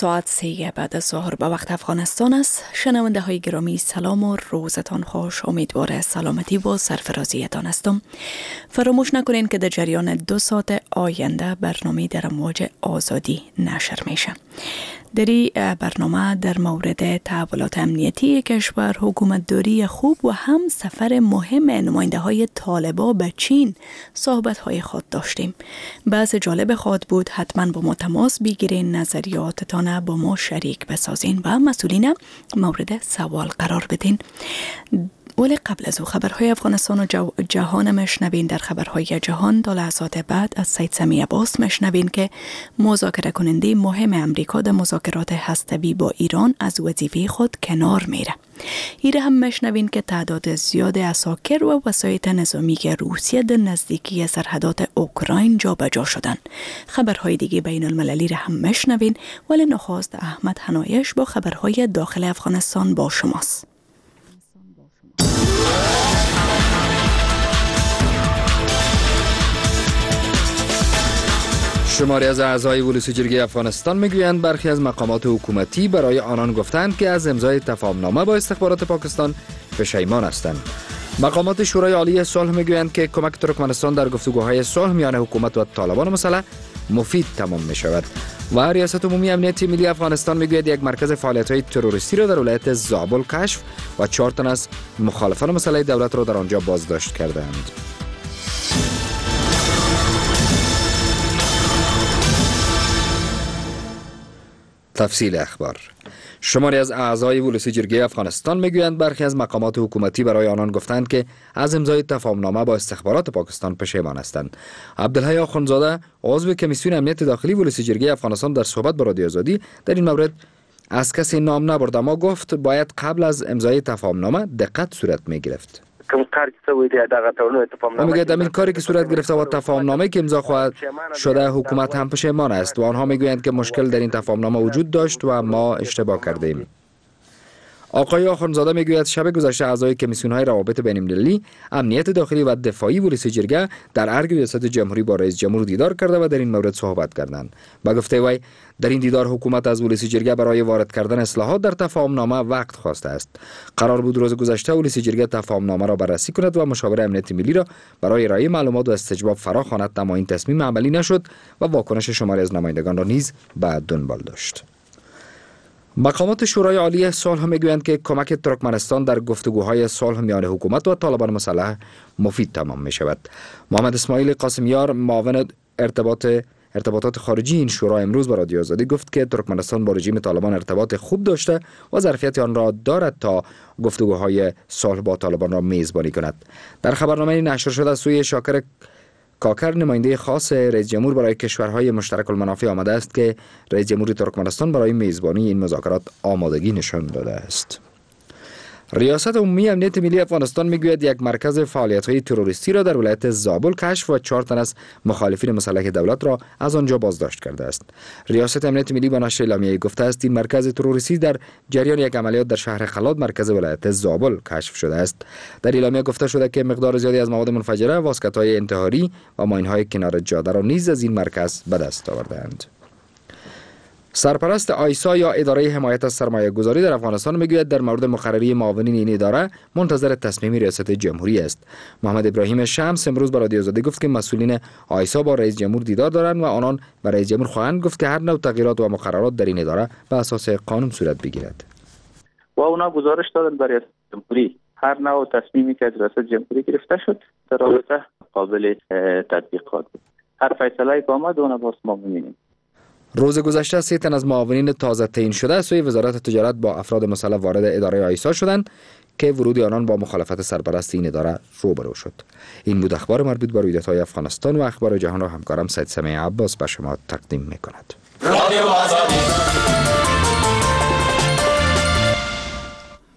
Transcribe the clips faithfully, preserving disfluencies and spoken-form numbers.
ساعت سه بعد از ظهر به وقت افغانستان است. شنونده های گرامی سلام و روزتان خوش. امیدوار سلامتی و سرفرازیتان هستم. فراموش نکنین که در جریان دو ساعت آینده برنامه در امواج آزادی نشر میشه. در این برنامه در مورد تحولات امنیتی کشور، حکومت داری خوب و هم سفر مهم نماینده های طالبان به چین صحبت های خود داشتیم. بحث جالب خود بود. حتما با ما تماس بگیرین، نظریاتتان با ما شریک بسازین و مسئولین مورد سوال قرار بدین. ولی قبل از او خبرهای افغانستان و جهان مشنوین. در خبرهای جهان تا لحظات بعد از سید سمیع عباس مشنوین که مذاکره کننده مهم امریکا در مذاکرات هسته‌ای با ایران از وظیفه خود کنار میره. ایره هم مشنوین که تعداد زیاد عساکر و وسایط نظامی روسیه در نزدیکی سرحدات اوکراین جابجا شدن. خبرهای دیگه بین المللی را هم مشنوین. ولی نخست احمد حنایش با خبرهای داخل افغانستان با شماست. شماری از اعضای ولوسی جرگه افغانستان میگویند برخی از مقامات حکومتی برای آنان گفتند که از امضای تفاهمنامه با استخبارات پاکستان پشیمان هستند. مقامات شورای عالی صلح میگویند که کمک ترکمنستان در گفتگوهای صلح میان حکومت و طالبان مسلح مفید تمام می شود. و ریاست عمومی امنیت ملی افغانستان میگوید یک مرکز فعالیت‌های تروریستی را در ولایت زابل کشف و چهار تن از مخالفان مسلح دولت را در آنجا بازداشت کردند. تفصیل اخبار. شماری از اعضای ولوسی جرگه افغانستان میگویند برخی از مقامات حکومتی برای آنان گفتند که از امضای تفاهمنامه با استخبارات پاکستان پشیمان هستند. عبدالحی آخوندزاده عضو کمیسیون امنیت داخلی ولوسی جرگه افغانستان در صحبت با رادیو آزادی در این مورد از کسی نام نبرد، اما گفت باید قبل از امضای تفاهمنامه دقت صورت میگرفت. و میگه در این کاری که صورت گرفته و تفاهمنامه که امضا خواهد شده حکومت هم پشیمان است و آنها میگویند که مشکل در این تفاهمنامه وجود داشت و ما اشتباه کردیم. آقای آخوندزاده میگوید شب گذشته اعضای کمیسیون‌های روابط بین‌المللی، امنیت داخلی و دفاعی ولوسی جرگه در ارگ ریاست جمهوری با رئیس جمهور دیدار کرده و در این مورد صحبت کردند. با گفته وی در این دیدار حکومت از ولوسی جرگه برای وارد کردن اصلاحات در تفاهمنامه وقت خواسته است. قرار بود روز گذشته ولوسی جرگه تفاهمنامه را بررسی کند و مشاور امنیت ملی را برای ارائه معلومات و استجواب فراخواند، اما این تصمیم عملی نشد و واکنش شماری از نمایندگان را نیز به دنبال داشت. مقامات شورای عالی صلح میگویند که کمک ترکمنستان در گفتگوهای صلح میان حکومت و طالبان مسلح مفید تمام می شود. محمد اسماعیل قاسمیار معاون ارتباط ارتباطات خارجی این شورا امروز با رادیو آزادی گفت که ترکمنستان با رژیم طالبان ارتباط خوب داشته و ظرفیت آن را دارد تا گفتگوهای صلح با طالبان را میزبانی کند. در خبرنامه نشر شده سوی شاکر کاکر نماینده خاص رئیس جمهور برای کشورهای مشترک المنافع آمده است که رئیس جمهور ترکمنستان برای میزبانی این مذاکرات آمادگی نشان داده است. ریاست عمومی امنیت ملی افغانستان میگوید یک مرکز فعالیت‌های تروریستی را در ولایت زابل کشف و چهار تن از مخالفین مسلح دولت را از آنجا بازداشت کرده است. ریاست امنیت ملی با نشر اعلامیه‌ای گفته است این مرکز تروریستی در جریان یک عملیات در شهر خلاد مرکز ولایت زابل کشف شده است. در اعلامیه گفته شده که مقدار زیادی از مواد منفجره، واسکت‌های انتحاری و ماین‌های کنار جاده را نیز از این مرکز به دست آورده‌اند. سرپرست آیسا یا اداره حمایت از سرمایه گذاری در افغانستان میگوید در مورد مقرری معاونین این اداره منتظر تصمیم ریاست جمهوری است. محمد ابراهیم شمس امروز با رادیو آزادی گفت که مسئولین آیسا با رئیس جمهور دیدار دارند و آنان با رئیس جمهور خواهند گفت که هر نوع تغییرات و مقررات در این اداره به اساس قانون صورت بگیرد. و اونا گزارش دادن برای ریاست جمهوری هر نوع تصمیمی که از ریاست جمهوری گرفته شد در رابطه قابل تطبیقات بود. هر فیصله که آمد اون باز ما می‌بینیم. روز گذشته سه تن از معاونین تازه تعیین شده سوی وزارت تجارت با افراد مسلح وارد اداره آیسا شدند که ورود آنان با مخالفت سرپرست این اداره روبرو شد. این بود اخبار مربوط به رویدادهای افغانستان و اخبار جهان را همکارم سید سمیع عباس به شما تقدیم می‌کند.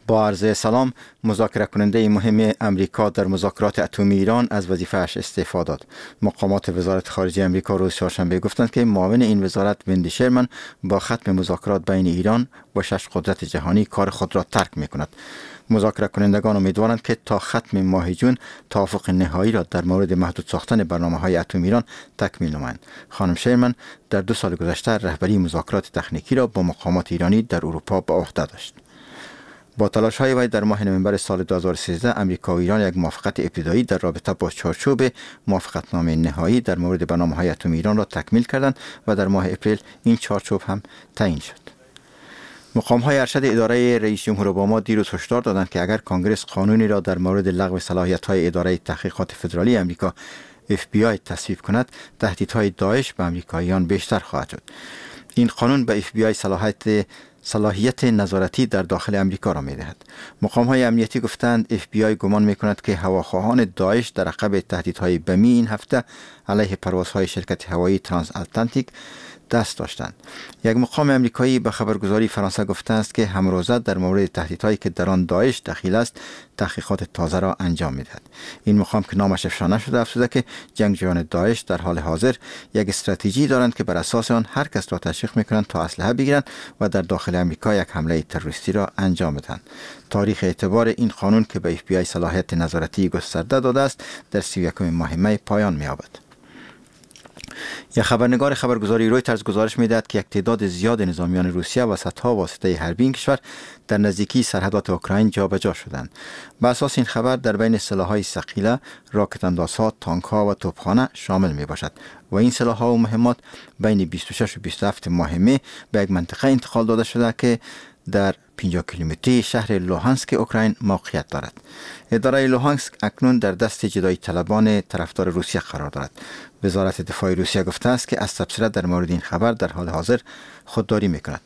با عرض سلام، مذاکره کننده مهم امریکا در مذاکرات اتمی ایران از وظیفه‌اش استعفا داد. مقامات وزارت خارجه امریکا روز چهارشنبه گفتند که معاون این وزارت وندی شرمن با ختم مذاکرات بین ایران و شش قدرت جهانی کار خود را ترک می‌کند. مذاکره کنندگان امیدوارند که تا ختم ماه جون توافق نهایی را در مورد محدود ساختن برنامه‌های اتمی ایران تکمیل نمایند. خانم شرمن در دو سال گذشته رهبری مذاکرات تکنیکی را با مقامات ایرانی در اروپا به عهده داشت. با تلاش های وی در ماه نوامبر سال دو هزار و سیزده امریکا و ایران یک موافقت ابتدایی در رابطه با چارچوب موافقتنامه نهایی در مورد برنامه‌های اتمی ایران را تکمیل کردند و در ماه اپریل این چارچوب هم تعیین شد. مقام‌های ارشد اداره رئیس جمهور اوباما دیروز هشدار دادند که اگر کانگرس قانونی را در مورد لغو صلاحیت‌های اداره تحقیقات فدرالی امریکا اف بی آی تصویب کند، تهدیدهای داعش به امریکاییان بیشتر خواهد شد. این قانون به اف بی آی صلاحیت صلاحیت نظارتی در داخل امریکا را می‌دهد. مقام‌های امنیتی گفتند اف بی آی گمان می‌کند که هواخواهان داعش در عقب تهدیدهای بمی این هفته علیه پروازهای شرکت هوایی ترانس آتلانتیک دست داشتند. یک مقام امریکایی به خبرگزاری فرانسه گفته است که همروزه در مورد تهدیدهایی که در آن داعش دخیل است تحقیقات تازه را انجام می‌دهد. این مقام که نامش افشا نشده افزوده که جنگجویان داعش در حال حاضر یک استراتژی دارند که بر اساس آن هر کس را تشویق می‌کنند تا اسلحه بگیرند و در داخل امریکا یک حمله تروریستی را انجام بدهند. تاریخ اعتبار این قانون که به اف بی آی صلاحیت نظارتی گسترده داده است در سی و یکم ماه می پایان می‌یابد. یک خبرنگار خبرگزاری رویترز گزارش می‌دهد که یک تعداد زیاد نظامیان روسیه و صدها واسطه حربی این کشور در نزدیکی سرحدات اوکراین جابجا شدند. بر اساس این خبر در بین سلاح‌های ثقیله، راکت اندازها، تانک‌ها و توپخانه شامل می‌باشد و این سلاح‌ها و مهمات بین بیست و شش و بیست و هفت ماه می به یک منطقه انتقال داده شده که در پنجاه کیلومتری شهر لوهانسک اوکراین موقعیت دارد. اداره لوهانسک اکنون در دست جدایی طلبان طرفدار روسیه قرار دارد. وزارت دفاع روسیه گفته است که از تبصره در مورد این خبر در حال حاضر خودداری می‌کند.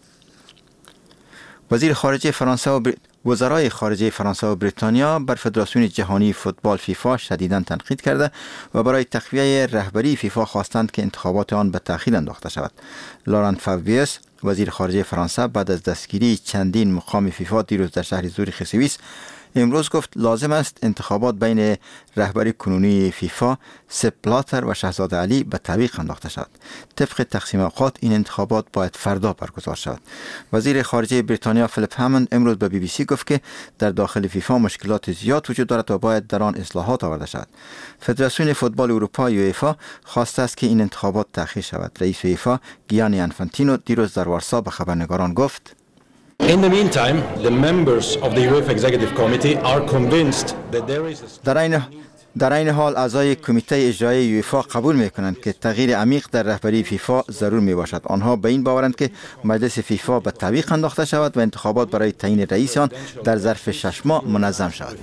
وزیر خارجه فرانسه و بر... وزرای خارجه فرانسه و بریتانیا بر فدراسیون جهانی فوتبال فیفا شدیداً تنقید کرده و برای تقویه رهبری فیفا خواستند که انتخابات آن به تأخیر انداخته شود. لوران فابیوس وزیر خارجه فرانسه بعد از دستگیری چندین مقام فیفا دیروز در شهر زوریخ سوئیس امروز گفت لازم است انتخابات بین رهبری کنونی فیفا سپ بلاتر و شاهزاده علی به تعویق انداخته شود. طبق تقسیم اوقات این انتخابات باید فردا برگزار شود. وزیر خارجه بریتانیا فیلیپ هامند امروز به بی بی سی گفت که در داخل فیفا مشکلات زیاد وجود دارد و باید در آن اصلاحات آورده شود. فدراسیون فوتبال اروپا یوئفا خواسته است که این انتخابات تأخیر شود. رئیس یوئفا گیانی انفانتینو دیروز در وارسا به خبرنگاران گفت In the meantime, the members of the UEFA Executive Committee are convinced that there is a... در این در این حال اعضای کمیته اجرایی یوئفا قبول می‌کنند که تغییر عمیق در رهبری فیفا ضرور میباشد. آنها به این باورند که مجلس فیفا به تعویق انداخته شود و انتخابات برای تعیین رئیس آن در ظرف شش ماه منظم شود.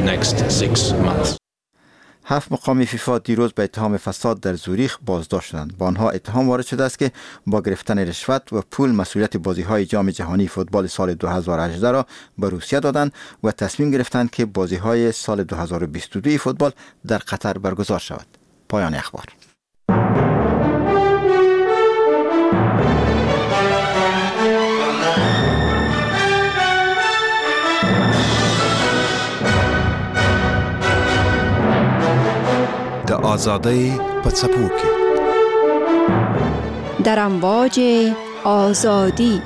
هفت مقام فیفا دیروز به اتهام فساد در زوریخ بازداشت شدند. با آنها اتهام وارد شده است که با گرفتن رشوت و پول مسئولیت بازی‌های جام جهانی فوتبال سال دو هزار و هجده را به روسیه دادند و تصمیم گرفتند که بازی‌های سال دو هزار و بیست و دو فوتبال در قطر برگزار شود. پایان اخبار. د آزادۍ په څپو کې در امواج آزادی.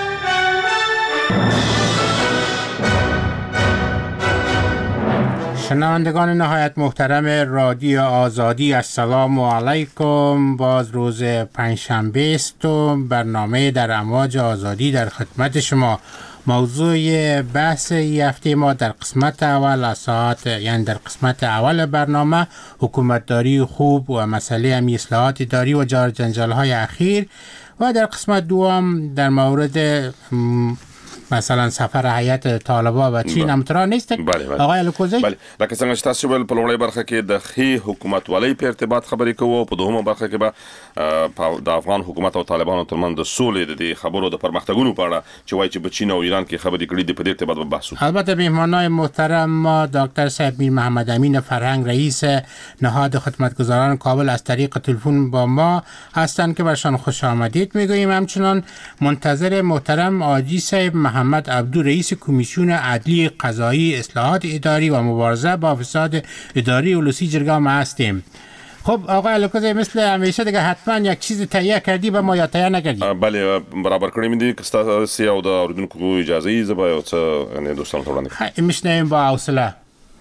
شنوندگان نهایت محترم رادیو آزادی، السلام علیکم. باز روز پنجشنبه است و برنامه در امواج آزادی در خدمت شما. موضوع بحث این هفته ما در قسمت اول از ساعت یعنی در قسمت اول برنامه حکومتداری خوب و مسئله همی اصلاحات اداری و جار جنجال های اخیر و در قسمت دوم در مورد مثلا سفر هیئت طالبان و چین هم ترا نیست. آقای الکوزی، بله، لکه څنګه چې تاسو ول په لومړی برخه کې د ښې حکومتولۍ په ارتباط خبرې کوو، په دوهمه برخه کې به د افغان حکومت او طالبانو ترمنځ د سولې د دې خبرو د پرمختګونو په اړه چې وایي چې په چین او ایران کې خبرې کړې دي په دې ارتباط به بحث وکړو. البته مهمانای محترم ما دکتر صاحب میر محمد امین فرهنگ رئیس نهاد خدمتگزاران کابل از طریق تلفن با ما هستند که برشان خوش آمدید میگوییم. همچنان منتظر محترم آجی صاحب محمد محمد عبدو رئیس کمیسیون عدلی قضایی اصلاحات اداری و مبارزه با فساد اداری اولوسی جرگه ما هستیم. خب آقای الکوزی مثل همیشه دیگه حتما یک چیز تهیه کردی و ما یا تهیه نکردی؟ بله برابر کړی مې دي که ستاسو او د اوریدونکو اجازه یې زه به یو څه یعنې دوستانو ته وړاندې کړم. میشنویم با حوصله.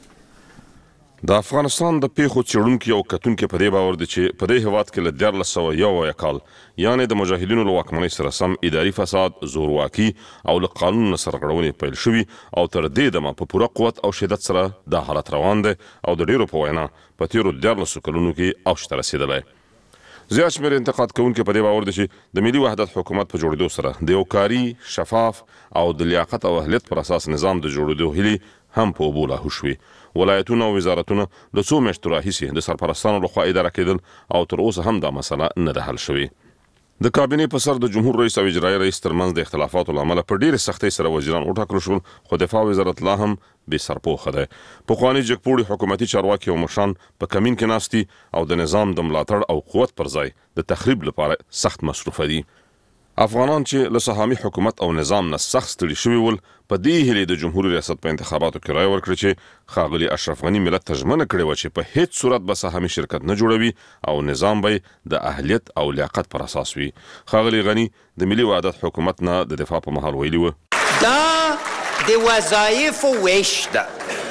د افغانستان د پیښو څېړونکي او کتونکي په دې باور دي چې په دې هېواد کې له دیارلس سوه یو اویا کال یعنې د مجاهدینو له واکمنۍ سره سم اداري فساد، زورواکي او له قانون نه سرغړونې پیل شوي او تر دې دمه په پوره قوت او شدت سره دا حالت روان دی او د ډېرو په وینا په تېرو دیارلسو کلونو کې اوج ته رسېدلی. زیات شمېر انتقاد کوونکي په دې باور دي چې د ملي وحدت حکومت په جوړېدو سره د یو کاري، شفاف او د لیاقت او اهلیت پر اساس نظام د جوړېدو هیلې هم په اوبو لاهو شوي. ولایتونه او وزارتونه له څو میاشتو راهیسې د سرپرستانو لخوا اداره کېدل او تر اوسه هم دا مسله نه ده حل شوې. د کابینې په سر د جمهور رئیس او اجرایي رئیس ترمنځ د اختلافاتو له امله په ډېرې سختۍ سره وزیران وټاکل شول، خو دفاع وزارت لا هم بې سرپوښه دی. پخواني جګپوړي حکومتي چارواکي او مشران په کمین کې ناست دي او د نظام د ملاتړ او قوت پر ځای د تخریب لپاره سخت مصروفه دي. افغانان چې له سهامي حکومت او نظام نه سخت ستړي شوي ول په دې هیلې د جمهوري ریاست په انتخاباتو کې رایه ورکړه چې ښاغلي اشرف غني ملت ته ژمنه کړې وه چې په هیڅ صورت به سهامي شرکت نه جوړوي او نظام به د اهلیت او لیاقت پر اساس وي. ښاغلي غني د ملي وحدت حکومت نه د دفاع په مهال ویلي وه دا د وظایفو ویش ده،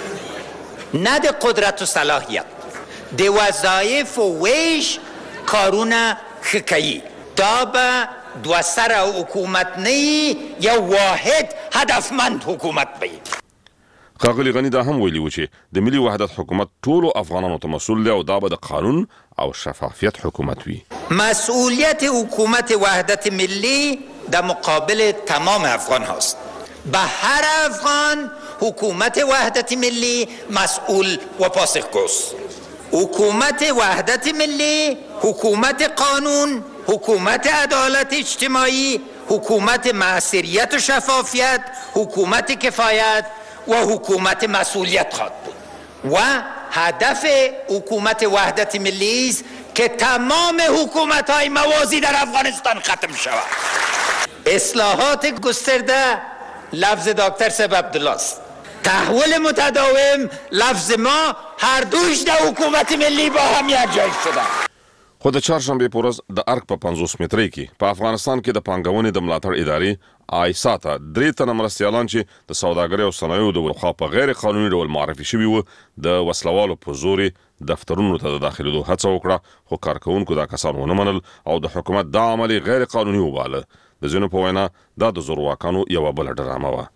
نه د قدرت و صلاحیت. د وظایفو ویش کارونه ښه کوي. دا به دو سر حکومت نه یا واحد هدفمند حکومت وي. ښاغلي غني دا هم ویلي و چې د ملي وحدت حکومت ټولو افغانانو ته مسؤل دی او دا به د قانون او شفافیت حکومت وي. مسئولیت حکومت وحدت ملی در مقابل تمام افغان هاست. به هر افغان حکومت وحدت ملی مسئول و پاسخگوست. حکومت وحدت ملی، حکومت قانون، حکومت عدالت اجتماعی، حکومت معصریت و شفافیت، حکومت کفایت و حکومت مسئولیت خواهد بود و هدف حکومت وحدت ملی است که تمام حکومت های موازی در افغانستان ختم شود. اصلاحات گسترده لفظ دکتر صاحب عبدالله است. تحول متداوم لفظ ما، هر دوش در حکومت ملی با هم یک جای شده. خو د چهارشنبې په ورځ د ارګ په پنځوس مترۍ کې په افغانستان کې د پانګونې د ملاتړ ادارې آیسا ته درې تنه مرستیالان چې د سوداګرۍ او صنایعو د لخوا په غیر قانوني ډول معرفي شوي وو د وسلوالو په زور دفترونو ته د داخلېدو هڅه وکړه، خو کارکوونکو دا کسان ونه منل او د حکومت دا عمل غیر قانوني وباله. د ځینو په وینا دا د زورواکانو یوه بله ډرامه وه.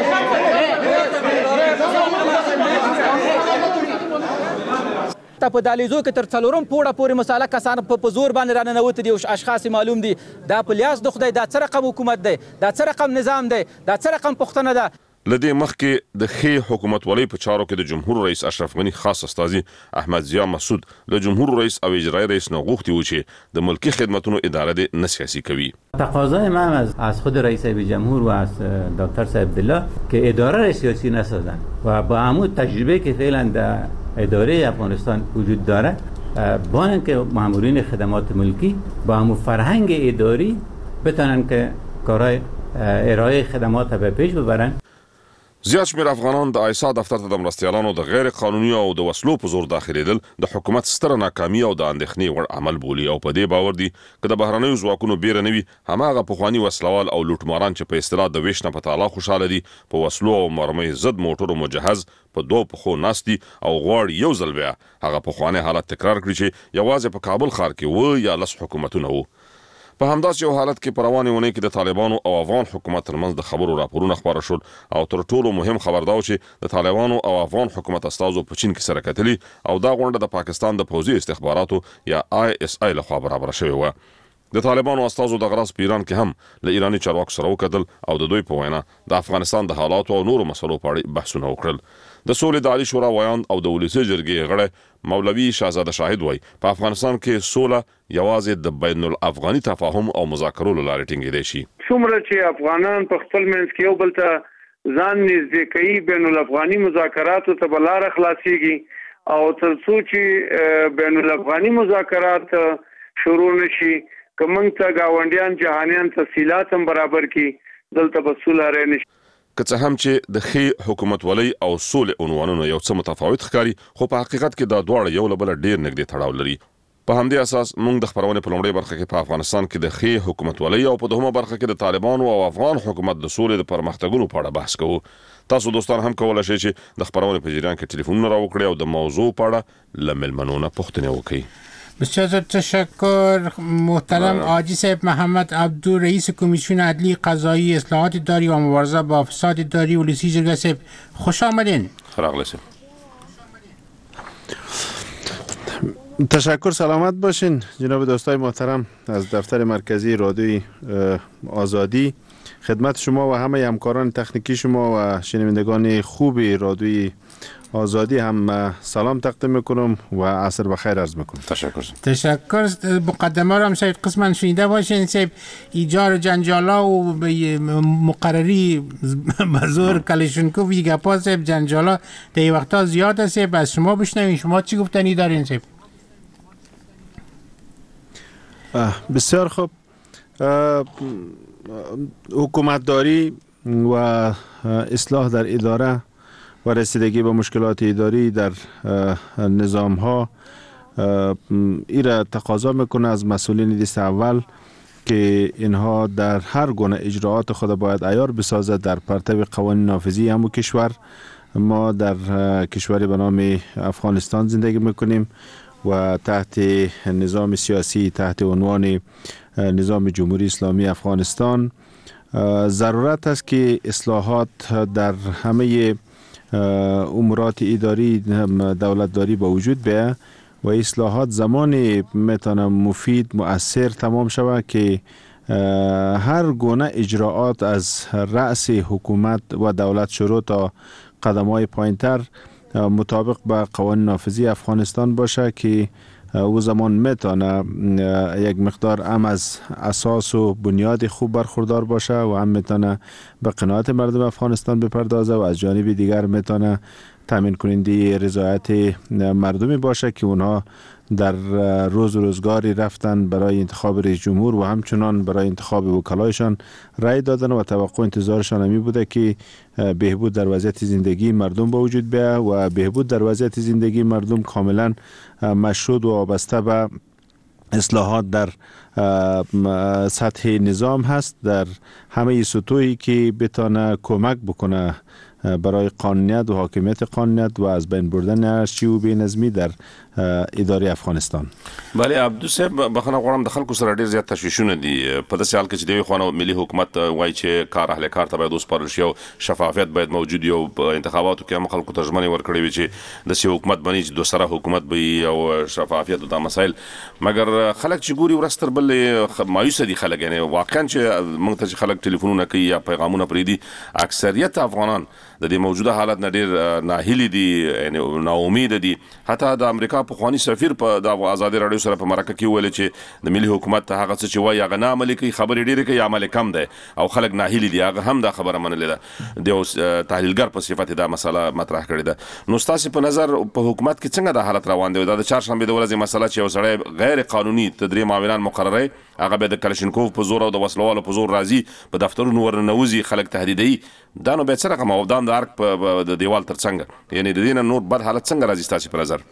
ته په دهلیزو کې تر څلورم پوړه پورې مساله کسان په زور باندې راننوتي دي او اشخاص معلوم دي. دا په لیاس د خدای دا څه رقم حکومت دی، دا څه رقم نظام دی، دا څه رقم پښتنه ده. له دې مخکې د ښې حکومتولۍ په چارو کې د جمهور رئیس اشرف غني خاص استازي احمد ضیا مسعود له جمهور رئیس او اجرایي رئیس نه غوښتي و چې د ملکي خدمتونو اداره دې نه سیاسي کوي. تقاضای من از از خود رئیس جمهور و از دکتر صاحب عبدالله که اداره را سیاسی نسازن و با همون تجربه که فعلا در اداره افغانستان وجود داره بانن که مامورین خدمات ملکی با همون فرهنگ اداری بتونن که کارهای ارائه خدمات به پیش ببرن. زیات شمېر افغانان د آیسا دفتر ته د مرستیالانو د غیر قانوني او د وسلو په زور داخلېدل د حکومت ستره ناکامي او د اندېښنې وړ عمل بولي او په دې باور دي که د بهرنیو ځواکونو بیره نه وي هماغه پخواني وسلوال او لوټماران چې په اصطلاح د ویش نه په تعالی خوشحاله دي په وسلو او مرمۍ ضد موټرو مجهز په دوو پښو ناست دي او غواړي یو ځل بیا هغه پخوانی حالت تکرار کړي چې یوازې په کابل ښار کې و یا لس حکومتونه وو. په همداسې یو حالت کې په روانې اونۍ کې د طالبانو او افغان حکومت ترمنځ د خبرو راپورونه خپاره شول او تر ټولو مهم خبر دا و چې د طالبانو او افغان حکومت استازو په چین کې سره کتلي او دا غونډه د پاکستان د پوځي استخباراتو یا آی اس آی لخوا برابره شوې وه. د طالبانو استازو د غرض په ایران کې هم له ایراني چارواکو سره وکتل او د دوی په وینا د افغانستان د حالاتو او نورو مسلو په اړه بحثونه وکړل. د سولې د عالي شورا ویاند او د ولسي جرګې غړی مولوي شهزاده شاهد وایي په افغانستان کې سوله یوازې د بین الافغاني تفاهم او مذاکرو له لارې ټینګېدی شي. څومره چې افغانان په خپل منځ کې یو بل ته ځان نږدې کوي بین الافغاني مذاکراتو ته به لاره خلاصېږي او تر څو چې بین الافغاني مذاکرات شروع نشي که موږ ته ګاونډیان جهانیان تفصیلات هم برابر کړي دلته به سوله رانشي. که څه هم چې د ښې حکومتولۍ او سولې عنوانونه یو څه متفاوت ښکاري، خو په حقیقت کې دا دواړه یو له بله ډیر نږدې تړاو لري. په همدې اساس موږ د خبرونې په لومړۍ برخه کې په افغانستان کې د ښې حکومتولۍ او په دوهمه برخه کې د طالبانو او افغان حکومت د سولې د پرمختګونو په اړه بحث کوو. تاسو دوستان هم کولای شئ چې د خبرونې په جریان کې ټلیفونونه راوکړئ او د موضوع په اړه له مېلمنو نه پوښتنې وکړئ. بسیار تشکر محترم حاجی صاحب محمد عبدو، رئیس کمیسیون عدلی قضایی اصلاحات اداری و مبارزه با فساد اداری ولسی جرگه صاحب، خوش آمدین. خراغلی صاحب. تشکر، سلامت باشین جناب دوستای محترم از دفتر مرکزی رادیوی آزادی. خدمت شما و همه همکاران تکنیکی شما و شنوندگان خوبی رادیوی آزادی هم سلام تقدیم میکنم و عصر بخیر عرض میکنم. تشکر. تشکر. مقدمه را هم شاید قسما شنیده باشین صاحب، ایجار جنجالا و مقرری بزرگ کلشنکوف و گپا صاحب، جنجالا در این وقتا زیاد است. از شما بشنوین، شما چی گفتنی دارین صاحب؟ بسیار خوب. حکومتداری و اصلاح در اداره و رسیدگی به مشکلات اداری در نظام ها ایره تقاضا میکنه از مسئولین دست اول که اینها در هر گونه اجراعات خود باید عیار بسازد در پرتو قوانین نافذی همو کشور. ما در کشوری به نام افغانستان زندگی میکنیم و تحت نظام سیاسی تحت عنوان نظام جمهوری اسلامی افغانستان ضرورت است که اصلاحات در همه امورات اداری دولتداری با وجود بیاید و اصلاحات زمانی میتونه مفید مؤثر تمام شود که هر گونه اجراعات از رأس حکومت و دولت شروع تا قدم‌های پایین‌تر مطابق با قوانین نافذی افغانستان باشه که او زمان میتونه یک مقدار هم از اساس و بنیاد خوب برخوردار باشه و هم میتونه به قناعت مردم افغانستان بپردازه و از جانب دیگر میتونه تامین کننده رضایت مردمی باشه که اونها در روز روزگاری رفتن برای انتخاب رئیس جمهور و همچنان برای انتخاب وکلایشان رای دادن و توقع انتظارشان همی بوده که بهبود در وضعیت زندگی مردم با وجود بیاید و بهبود در وضعیت زندگی مردم کاملا مشروط و وابسته به اصلاحات در سطح نظام هست، در همه سطوحی که بتانه کمک بکنه برای قانونیت و حاکمیت قانونیت و از بین بردن انارشی و بینظمی در اداره افغانستان. بله عبدو صاحب، بخنه غواړم د خلکو سره ډیر زیات تشویشونه دي په داسې حال کې چې د یوې خوا ملي حکومت وایي چې کار اهل کار ته باید وسپارل شي او شفافیت باید موجود وي او په انتخاباتو کې هم خلکو ته ژمنې ورکړې وي چې داسې حکومت بني چې دوسره حکومت به او شفافیت او دا مسایل، مګر خلک چې ګوري ورځ تر بلې مایوسه دي خلک، یعنی واقعا چې موږ ته چې خلک ټلیفونونه کوي یا پیغامونه پرېږدي، اکثریت افغانان د دې موجوده حالت نه ډیر ناهیلي دي، یعنی ناامید دي. حتی د امریکا پخوانی سفیر په د آزادي راډیو سره په مرکه کې ویل چې د ملي حکومت ته هغه څه چې وایي هغه نه عملي کوي، خبرې ډېرې کوي، عمل کم دی او خلک ناهیلي دي. هغه هم دا خبره منلې ده، د یو تحلیلګر په صفت دا مسله مطرح کړې ده. نو ستاسو په نظر په حکومت کې څنګه دا حالت روان دی؟ دا د چهارشنبه د ورځې مسله چې یو سړی غیر قانوني تدري معاونان مقرره هغه به د کلشنکوف په زور او د وسلوالو په زور راځي، په دفترونو ورننوځي، خلک تهدیدوي، دا نو به څه رقم او دام د ارک په د دیوال ترڅنګ، یعنی د دې نه نور بد حالت څنګه راځي ستاسو په نظر؟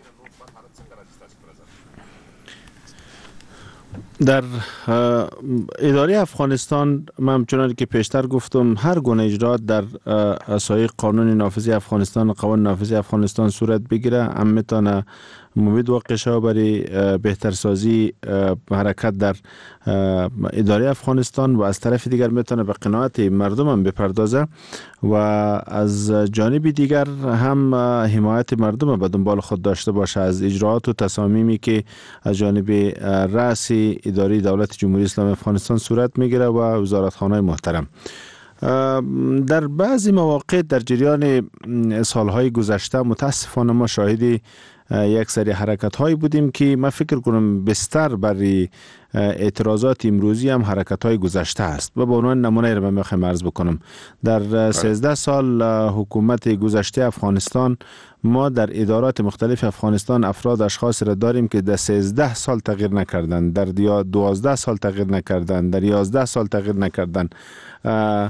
در اداره افغانستان من چنانکه که پیشتر گفتم هر گونه اجراات در اساس قانون نافذی افغانستان و قوانین نافذی افغانستان صورت بگیره هم میتونه مفید واقع شود برای بهترسازی حرکت در اداره افغانستان و از طرف دیگر میتونه به قناعت مردم هم بپردازه و از جانب دیگر هم حمایت مردم به دنبال خود داشته باشه از اجراات و تصامیمی که از جانب رأس اداره دولت جمهوری اسلامی افغانستان صورت میگیره و وزارتخانه محترم. در بعضی مواقع در جریان سالهای گذشته متاسفانه ما شاهدی یک سری حرکت هایی بودیم که من فکر کنم بستر برای اعتراضات امروزی هم حرکت های گذشته است و به عنوان نمونه رو من میخوایم عرض بکنم. در سیزده سال حکومت گذشته افغانستان ما در ادارات مختلف افغانستان افراد اشخاص را داریم که در سیزده سال تغییر نکردن، در دوازده سال تغییر نکردن، در یازده سال تغییر نکردن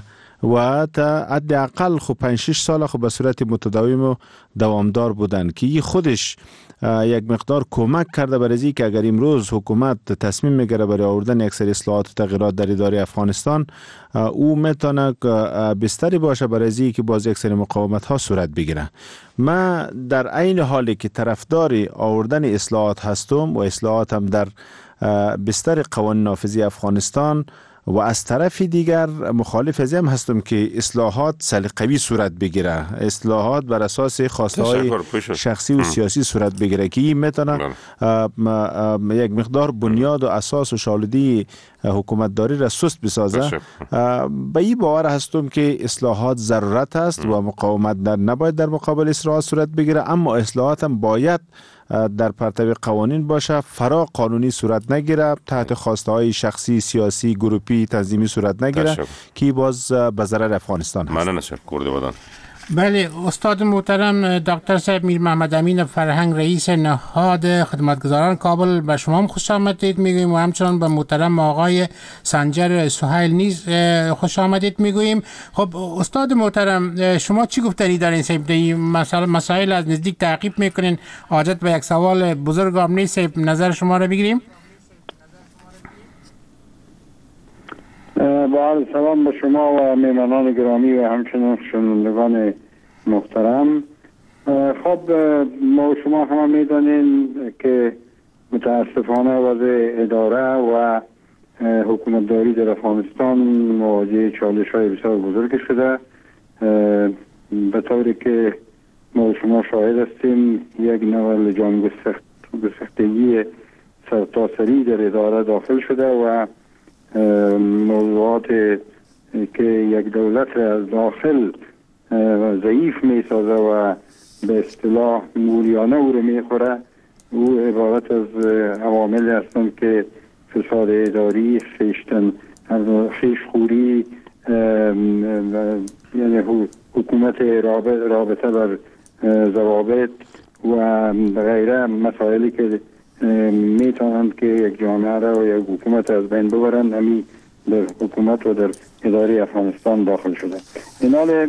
و تا حداقل خب پنج شش سال خب به صورت متداوم و دوامدار بودن که این خودش یک مقدار کمک کرده برای اینکه که اگر امروز حکومت تصمیم میگیره برای آوردن یک سری اصلاحات و تغییرات در اداره افغانستان، او میتونه بستری باشه برای اینکه که باز یک سری مقاومت ها صورت بگیره. من در عین حالی که طرفدار آوردن اصلاحات هستم و اصلاحات هم در بستر قوانین نافذی افغانستان، و از طرف دیگر مخالف از هم هستم که اصلاحات سلیقه‌ای صورت بگیره، اصلاحات بر اساس خواسته‌های شخصی و سیاسی صورت بگیره که این میتونه یک مقدار بنیاد و اساس و شالودی حکومتداری را سست بسازه. به این باور هستم که اصلاحات ضرورت است و مقاومت در نباید در مقابل اصلاحات صورت بگیره، اما اصلاحات هم باید در پرتو قوانین باشه، فرا قانونی صورت نگیره، تحت خواسته های شخصی، سیاسی، گروپی، تنظیمی صورت نگیره که باز به ضرر افغانستان هست. من نشر کرده بودن. بله استاد محترم دکتر صاحب میر محمد امین فرهنگ رئیس نهاد خدمتگزاران کابل به شما هم خوش آمدید میگوییم و همچنان به محترم آقای سنجر سهیل نیز خوش آمدید میگوییم. خب استاد محترم شما چی گفتنی دارین صاحب؟ این مسائل مسائل از نزدیک تعقیب میکنین، حاجت به یک سوال بزرگ هم نیست، نظر شما رو بگیریم. با سلام به شما و میمانان گرامی و همچنین شنوندگان محترم. خب ما شما همه میدانین که متاسفانه وضع اداره و حکومتداری در افغانستان مواجه چالش های بسیار بزرگ شده، به طوری که ما شما شاهد هستیم یک نوع لجام گسختگی سرتاسری در اداره داخل شده و موضوعات که یک دولت از داخل ضعیف می سازه و به اصطلاح موریانه او رو می خوره، او عبارت از عوامل هستند که فساد اداری، خیشتن خیشخوری، یعنی حکومت رابطه بر ضوابط و غیره مسائلی که میتونند که یک جامعه را و یک حکومت از بین ببرند، همی در حکومت و در اداره افغانستان داخل شده. این حال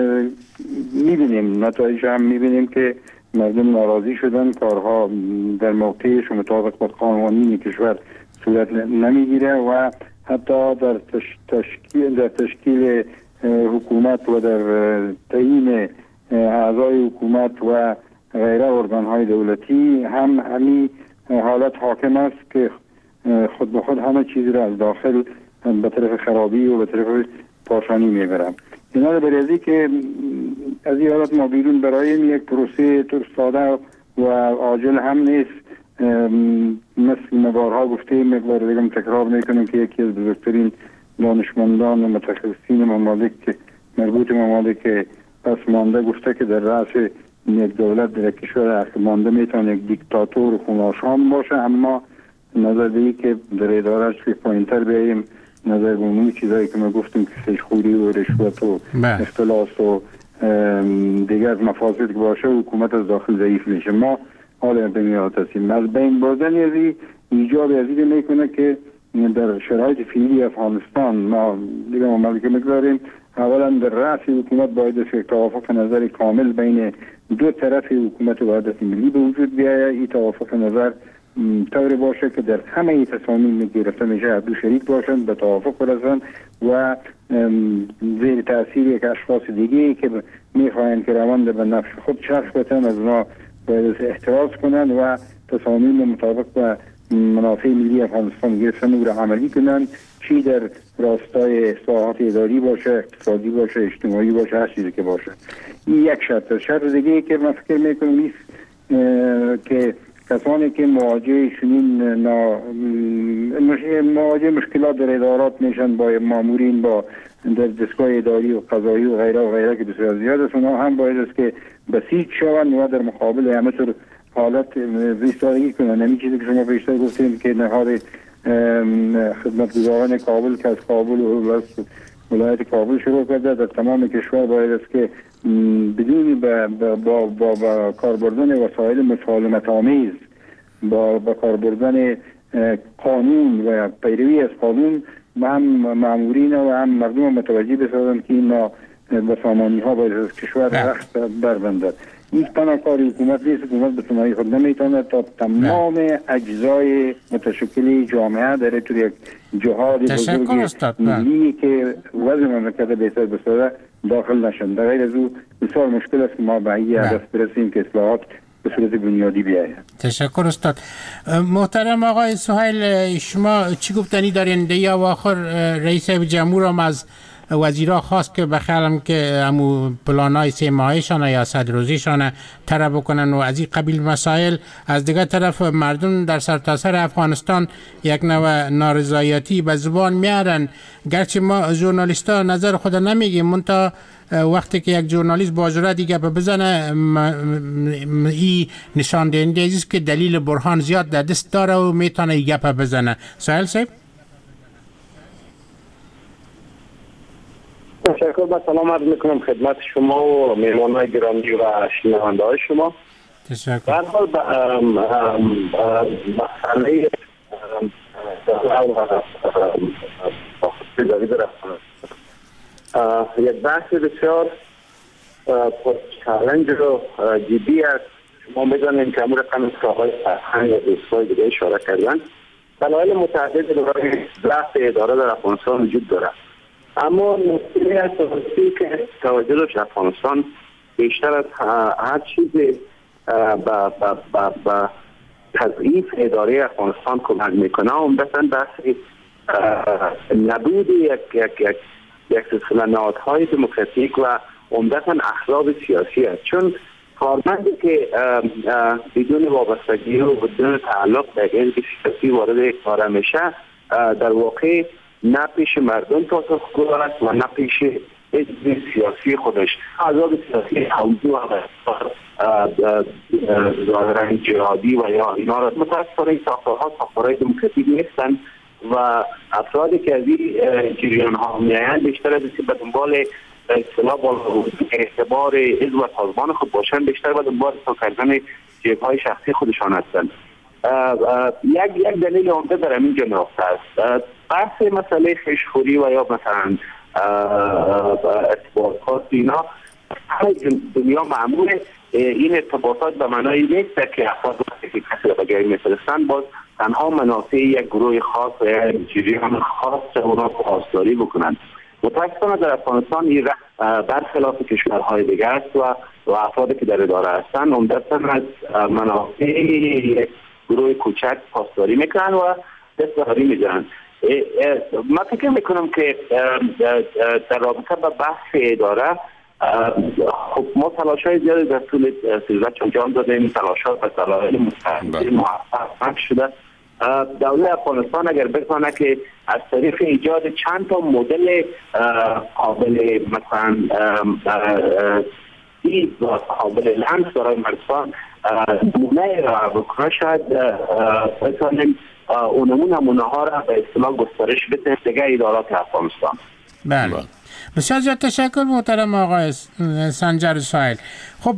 میبینیم، نتایج هم میبینیم که مردم ناراضی شدن، کارها در موقعش و مطابق با قوانین کشور صورت نمیگیره و حتی در تشکیل در تشکیل حکومت و در تعیین اعضای حکومت و غیره ارگانهای دولتی هم همی حالت حاکم است که خود به خود همه چیز را از داخل به طرف خرابی و به طرف پاشانی میبرم. اینا به ریزی که از این حالت ما بیرون برای یک پروسه ساده و عاجل هم نیست. مثل مبارها گفته مقدار دیگم تکرار میکنم که یکی از بزرگترین دانشمندان و متخصصین ممالک مربوط ممالک پس مانده گفته که در رأس یک دولت در کشور عقب مانده میتونه یک دیکتاتور و خوناشام باشه، اما نظر به که در ادارهش که پایینتر بیاییم، نظر به اونوی چیزایی که ما گفتیم که خیشخوری و رشوت و اختلاس و دیگر مفاسد که باشه، حکومت از داخل ضعیف میشه. ما حال به میاد هستیم. از بین بردن ازی ایجاب ازی میکنه که در شرایط فعلی افغانستان ما دیگه ممالک میگذاریم. اولا در رأس حکومت باید یک توافق نظر کامل بین دو طرف حکومت وحدت ملی به وجود بیاید. این توافق نظر طوری باشه که در همه تصامیم گرفته میشه دو شریک باشند، به توافق برسند و زیر تاثیر یک اشخاص دیگه که میخواهند که روند به نفع خود چرخ بتن از اونا باید احتراز کنند و تصامیم مطابق با منافع ملی افغانستان گرفتن او را عملی کنند، چی در راستای اصلاحات اداری باشه، اقتصادی باشه، اجتماعی باشه، هر چیزی که باشه. این یک شرط. شرط دیگه که من فکر میکنم نیست که کسانی که مواجه شنین مواجه مشکلات در ادارات میشن با مامورین با در دستگاه اداری و قضایی و غیره و غیره که بسیار زیاد است، اونها هم باید است که بسیج شوند و در مقابل همه طور حالت ایستادگی کنند. همین چیزی که شما پیشتر گفتیم که نهاد خدمتگزاران کابل که از کابل و ولایت کابل شروع کرده در تمام کشور باید است که بدون با, با, با, با, با کاربردن وسایل مسالمت آمیز با, با کاربردن قانون و پیروی از قانون هم مامورین و هم مردم متوجه بسازند که اینا به سامانی ها باید از کشور رخت بربندد. این تنها کار حکومت نیست. حکومت به تنهایی خود نمیتونه تا تمام اجزای متشکل جامعه در طور یک جهاد بزرگ ملی که وضع مملکت بهتر بسازه داخل نشن. در غیر از او بسیار مشکل است که ما به این هدف برسیم که اصلاحات به صورت بنیادی بیاید. تشکر استاد. محترم آقای سهیل، شما چی گفتنی دارین؟ در اواخر رئیس جمهور هم از وزیرا خواست که بخیالم که امو پلانای سه ماهشان یا صد روزیشان طرح بکنن و از این قبیل مسائل. از دیگه طرف مردم در سرتاسر افغانستان یک نوع نارضایتی به زبان میارن. گرچه ما ژورنالیستا نظر خود نمیگیم، منتها وقتی که یک ژورنالیست با جرأت دیگه بزنه این نشان دهنده است که دلیل برهان زیاد در دست داره و میتونه این گپ بزنه. سهیل صاحب. تشکر. با سلام عرض میکنم خدمت شما و مهمانان گرامی و شنونده های شما. تشکر. در حال مسئله یک بحث بسیار چالنج و جدی است. شما میدانید که امور قانون آقای فرهنگ و دوستای دیگه اشاره کردن. دلایل متعدد برای ضعف اداره در افغانستان وجود دارد، اما نکته اساسی که توجه داشت افغانستان بیشتر از هر چیز به تضعیف اداره افغانستان کمک میکنه عمدتاً بحث نبود یک یک یک یک سلسله نهادهای دموکراتیک و عمدتاً احزاب سیاسی است. چون کارمندی که بدون وابستگی و بدون تعلق به حزب سیاسی وارد کار میشه در واقع نه پیش مردم پاسخگو است و نه پیش حزب سیاسی خودش. احزاب سیاسی حوزه و ظاهراً جهادی و یا اینا را متاسفانه ساختارها ساختارهای دموکراتیک نیستند و افرادی که از این جریان ها میآیند بیشتر از اینکه به دنبال اصطلاح با اعتبار حزب و سازمان خود باشند، بیشتر به دنبال اصلاح کردن جیب‌های شخصی خودشان هستند. یک یک دلیل عمده در اینجا نهفته است. بحث مسئله خشخوری و یا مثلا ارتباطات اینا همه دنیا معموله. این ارتباطات به معنای نیست که افراد وقتی که کسی را به جایی میفرستند باز تنها منافع یک گروه خاص و یک جریان خاص اونا پاسداری بکنند. متاسفانه در افغانستان این برخلاف کشورهای دیگر است و و افرادی که در اداره هستند عمدتاً از منافع یک گروه کوچک پاسداری میکنن و دستبرداری میزنن. من فکر میکنم که در رابطه با بحث اداره خب ما تلاش‌های زیادی در طول سیزده انجام دادیم. تلاش‌ها به دلایل مختلف موفق شده. دولت افغانستان اگر بتونه که از طریق ایجاد چند تا مدل قابل مثلا دید و قابل لمس برای مردم نمونه را بکنه، شاید بتونیم اون نمونه ها را به اصطلاح گسترش بده دیگه ادارات افغانستان. بله. بسیار زیاد تشکر محترم آقای سنجر سهیل. خب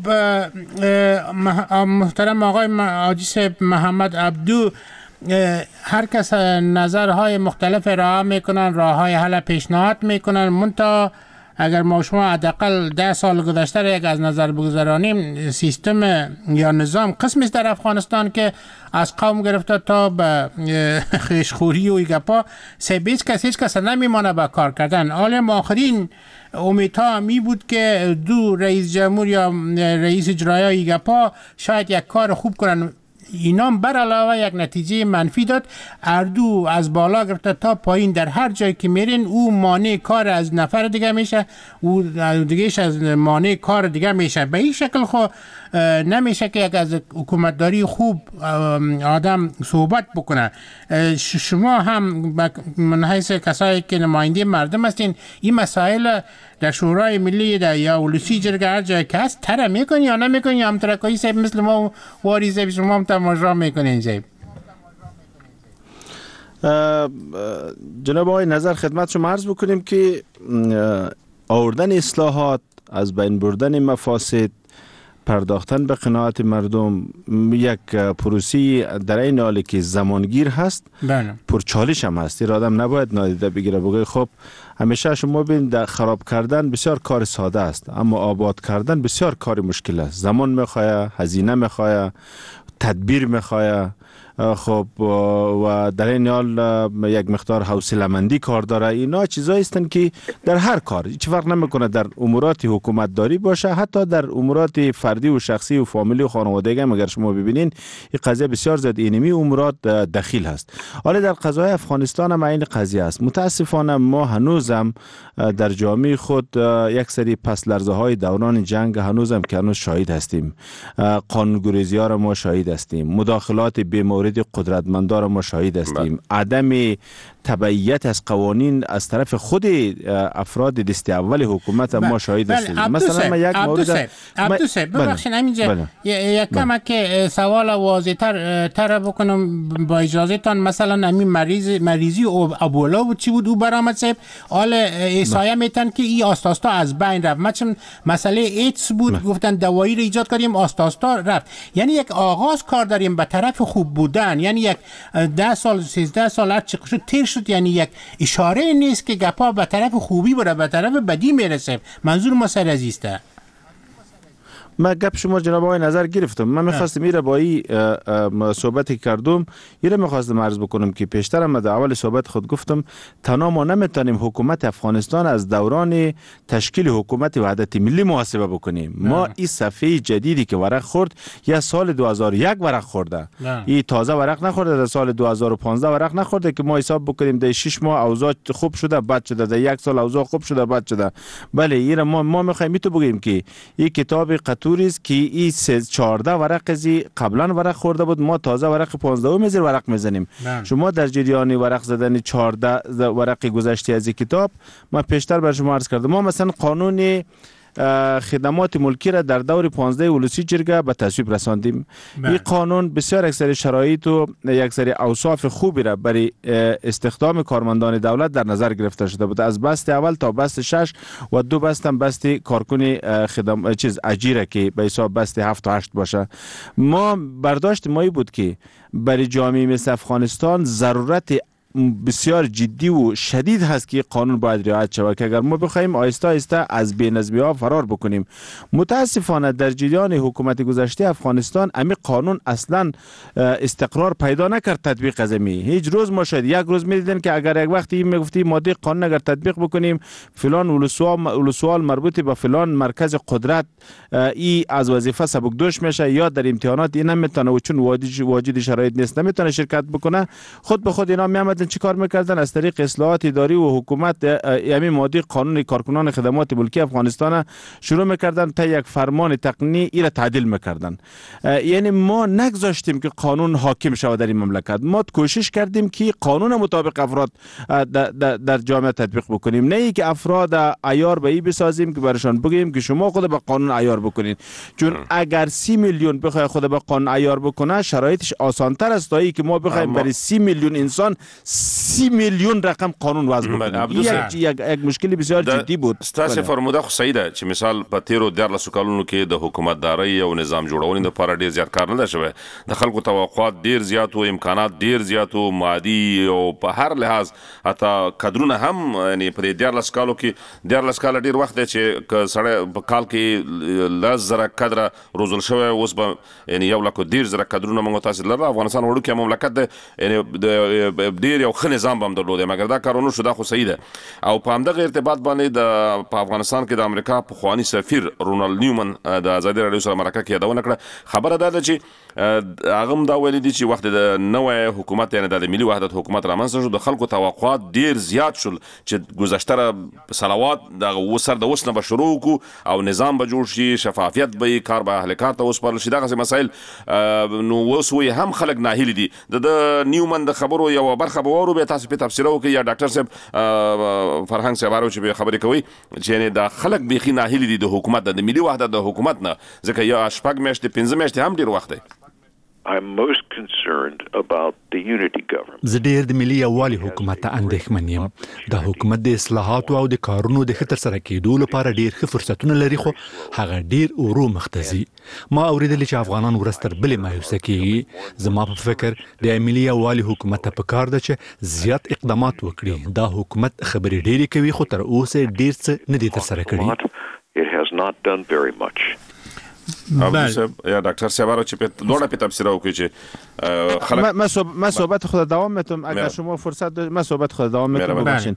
محترم آقای حاجی صاحب محمد عبدو، هر کس نظرهای مختلف ارائه میکنن، راههای حل پیشنهاد میکنن، منتها اگر ما شما حداقل ده سال گذشته را یک از نظر بگذارانیم، سیستم یا نظام قسمی است در افغانستان که از قوم گرفته تا به خیشخوری و ایگپا سه بیست کسی هیچ کس نمیمانه به کار کردن. حال آخرین امیدها می بود که دو رئیس جمهور یا رئیس اجرایی ایگپا شاید یک کار خوب کنن. اینا بر علاوه یک نتیجه منفی داد. اردو از بالا گرفته تا پایین در هر جایی که میرین او مانع کار از نفر دیگه میشه، او دیگهش از مانع کار دیگه میشه. به این شکل خو نمیشه که یک از حکومتداری خوب آدم صحبت بکنه. شما هم من حیث کسایی که نماینده مردم هستین این مسائل در شورای ملی در یا ولسی جرگه هر جای که هست طرح میکنی یا نمیکنی، یا هم ترکایی صاحب مثل ما واری صاحب شما هم تماشا میکنین؟ صاحب جناب آقای نظر خدمت شما عرض بکنیم که آوردن اصلاحات، از بین بردن مفاسد، پرداختن به قناعت مردم یک پروسی در این حالی که زمانگیر هست، بله. پرچالش هم هست. این آدم نباید نادیده بگیره بگه خب همیشه شما ببین در خراب کردن بسیار کار ساده است، اما آباد کردن بسیار کار مشکل است. زمان میخواه، هزینه میخواه، تدبیر میخواه. خب و در این حال یک مقدار حوصله‌مندی کار داره. اینا چیزایی هستند که در هر کار هیچ فرق نمیکنه، در امورات حکومت داری باشه، حتی در امورات فردی و شخصی و فامیلی و خانوادگی هم اگر شما ببینین این قضیه بسیار زیاد اینمی امورات دخیل هست. حالا در قضای افغانستان هم این قضیه است. متاسفانه ما هنوزم در جامعه خود یک سری پس لرزه های دوران جنگ هنوزم که هنوز شاهد هستیم. قانونگریزی ها را ما شاهد هستیم، مداخلات بی مورد قدرتمندان ما شاهد هستیم، عدم تبعیت از قوانین از طرف خود افراد دست اول حکومت ما شاهد هستیم. مثلا ما یک مورد عبدو ببخشید همینجا یک کم که سوال واضح تر تر بکنم با اجازه تان. مثلا همین مریض مریضی ابولا بود چی بود او برآمد صاحب، حال احصایه میتن که این آستاستا از بین رفت. مثلا مسئله ایدز بود نه. گفتن دوایی رو ایجاد کردیم آستاستا رفت. یعنی یک آغاز کار داریم به طرف خوب بودن، یعنی یک ده سال سیزده سال هر چی شد تیر شد، یعنی یک اشاره نیست که گپا به طرف خوبی بره به طرف بدی میرسه. منظور ما سر عزیزته. من گپ شما جناب آقای نظر گرفتم. من میخواستم ایره با این صحبتی کردم ایره میخواستم عرض بکنم که پیشترم در اول صحبت خود گفتم تنها ما نمیتونیم حکومت افغانستان از دوران تشکیل حکومت وحدت ملی محاسبه بکنیم. نه. ما این صفحه جدیدی که ورق خورد یا سال دو هزار و یک ورق خورده، این تازه ورق نخورده، در سال دو هزار و پانزده ورق نخورده که ما حساب بکنیم در شش ماه اوضاع خوب شده بعد شده، در یک سال اوضاع خوب شده بعد شده. بله ایره ما ما میخوایم تو بگیم که این کتاب است که این چهارده ورق زی قبلا ورق خورده بود، ما تازه ورق پانزده میزیر ورق میزنیم. شما در جریان ورق زدن چهارده ورق گذشته از این کتاب ما پیشتر بر شما عرض کردم. ما مثلا قانون خدمات ملکی را در دور پانزده ولسی جرگه به تصویب رساندیم. این قانون بسیار اکثر شرایط و یک سری اوصاف خوبی را برای استخدام کارمندان دولت در نظر گرفته شده بود، از بست اول تا بست شش و دو بست هم بست کارکن خدم چیز اجیره که به حساب بست هفت تا هشت باشه. ما برداشت مایی بود که برای جامعه مثل افغانستان ضرورت بسیار جدی و شدید هست که قانون باید رعایت شود که اگر ما بخوایم آهسته آهسته از بی‌نظمی ها فرار بکنیم. متاسفانه در جریان حکومت گذشته افغانستان امی قانون اصلا استقرار پیدا نکرد تطبیق از امی. هیچ روز ما شاید یک روز میدیدن که اگر یک وقتی میگفتی ماده قانون اگر تطبیق بکنیم فلان ولسوال مربوط به فلان مرکز قدرت ای از وظیفه سبکدوش میشه یا در امتحانات این نمیتونه و چون واجد شرایط نیست نمیتونه شرکت بکنه، خود به خود اینا میامد چی کار میکردن؟ از طریق اصلاحات اداری و حکومت یعنی ماده قانون کارکنان خدمات ملکی افغانستان شروع میکردن تا یک فرمان تقنینی ایره تعدیل میکردن. یعنی ما نگذاشتیم که قانون حاکم شود در این مملکت، ما کوشش کردیم که قانون مطابق افراد در جامعه تطبیق بکنیم، نه ای که افراد عیار به ای بسازیم که برشان بگیم که شما خود به قانون عیار بکنین. چون اگر سی میلیون بخواد خود به قانون عیار بکنه شرایطش آسان‌تر است تا ای که ما بخوایم برای سی میلیون انسان سی میلیون رقم قانون وضع بکنیم. یک یک مشکلی بسیار جدی بود. ستاسو فرموده خو صحیح ده چې مثال په تیرو دیارلسو کلونو کې د حکومتدارۍ او نظام جوړونې لپاره ډیر زیات کار نه شوی. د خلکو توقعات ډیر زیات او امکانات ډیر زیات او مادي او په هر لحاظ حتی کډرونه هم یعنی په دیارلس کالو کې دیارلس کال ډیر وخت دی چې سړی په کال کې لس زره کډره روزل شوی، اوس به یعنی یو لکه ډیر زره کډرونه موږ تاسو لره. افغانستان وړوکی مملکت دی، یعنی ډیر یو ښه نظام هم درلود، مګر دا کارونه شو دا خو صحیح ده. او په همدغه ارتباط باندې د په افغانستان کې د امریکا پخوانی سفیر رونالد نیومن د ازادي راډیو سره مرکه کې یادونه کړه. خبره ده چې هغه هم دا ویلي دي چې وخت د نوې حکومت یعنی د ملي وحدت حکومت رامنځته شو د خلکو توقعات ډیر زیات شول چې گذشته صلوات د وسر د وسنه به شروع کو او نظام به جوړ شي، شفافیت به کار به اهل کار ته وسپارل شي. دغه مسایل نو اوس وی هم خلک ناهیلي دي. د نیومن د خبرو یو برخه به ورو به تاسو په تفسیر وکړئ یا ډاکټر صاحب فرهنګ صاحب راو چې خبرې کوي چې د خلک بيخي ناهیلي دي د حکومت د ملي وحدت د حکومت نه، ځکه یا شپږ میاشتې پنځه میاشتې هم ډیر وخت دی. I'm most concerned about the unity government. زه ډیر د ملي یووالي حکومت ته اندېښمن یم. د حکومت د اصلاحاتو او د کارونو د ښه ترسره کېدو لپاره ډیر ښه فرصتونه لري، خو هغه ډیر ورو مخته ځي. ما اورېدلي چې افغانان ورځ تر بلې مایوسه کېږي. زما په فکر د ملي یووالي حکومت ته پکار ده چې زیات اقدامات وکړي. دا حکومت خبرې ډېرې کوي خو تر اوسه ډیر څه نه دي ترسره کړي. It has not done very much. یا دکتر سیوارو چې په دوړه په تفسیر وکړي چې خلک ما صحبت خود دوام میتونم اگر شما فرصت داشت ما صحبت خود دوام میتونم باشین.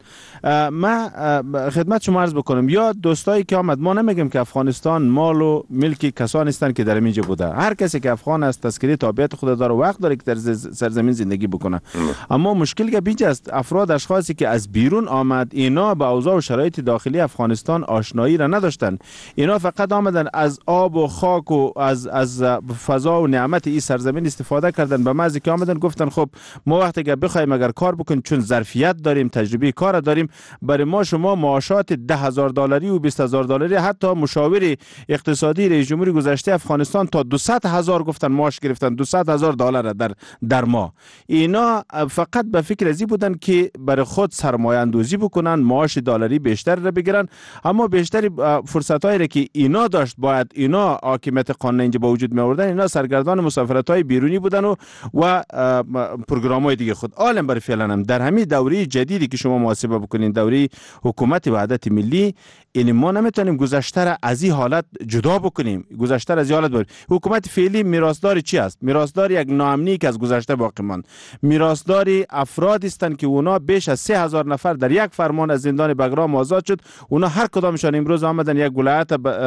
ما خدمت شما عرض بکنم یا دوستایی که آمد، ما نمیگیم که افغانستان مال و ملکی کسانی هستند که در اینجا بوده. هر کسی که افغان است تذکری تابعیت خود داره وقت داره که در سرزمین زندگی بکنه. اما مشکل که بیج است افراد اشخاصی که از بیرون آمد اینا با اوضاع و شرایط داخلی افغانستان آشنایی را نداشتن. اینا فقط آمدن از آب و خاک و از از فضا و نعمت این سرزمین استفاده کردن. به محض که آمدن گفتن خب ما وقتی که بخوایم اگر کار بکنیم چون ظرفیت داریم، تجربه کار داریم، برای ما شما معاشات ده هزار دلاری و بیست هزار دلاری، حتی مشاور اقتصادی رئیس جمهوری گذشته افغانستان تا دویست هزار گفتن معاش گرفتن، دویست هزار دلار در در ماه. اینا فقط به فکر ازی بودن که برای خود سرمایه اندوزی بکنن، معاش دلاری بیشتر را بگیرن. اما بیشتر فرصت هایی که اینا داشت باید اینا حاکمیت قانون اینجا با وجود می آوردن، اینا سرگردان مسافرت های بیرونی بودن و و پروگرام های دیگه خود. عالم برای فعلا هم در همین دوره جدیدی که شما محاسبه بکنین، دوره حکومت وحدت ملی، این ما نمیتونیم گذشته را از این حالت جدا بکنیم. گذشته را از این حالت بر حکومت فعلی میراثدار چی است؟ میراثدار یک ناامنی که از گذشته باقی ماند. میراثدار افراد هستند که اونا بیش از سه هزار نفر در یک فرمان از زندان بگرام آزاد شد. اونا هر کدامشان امروز آمدن یک ولایت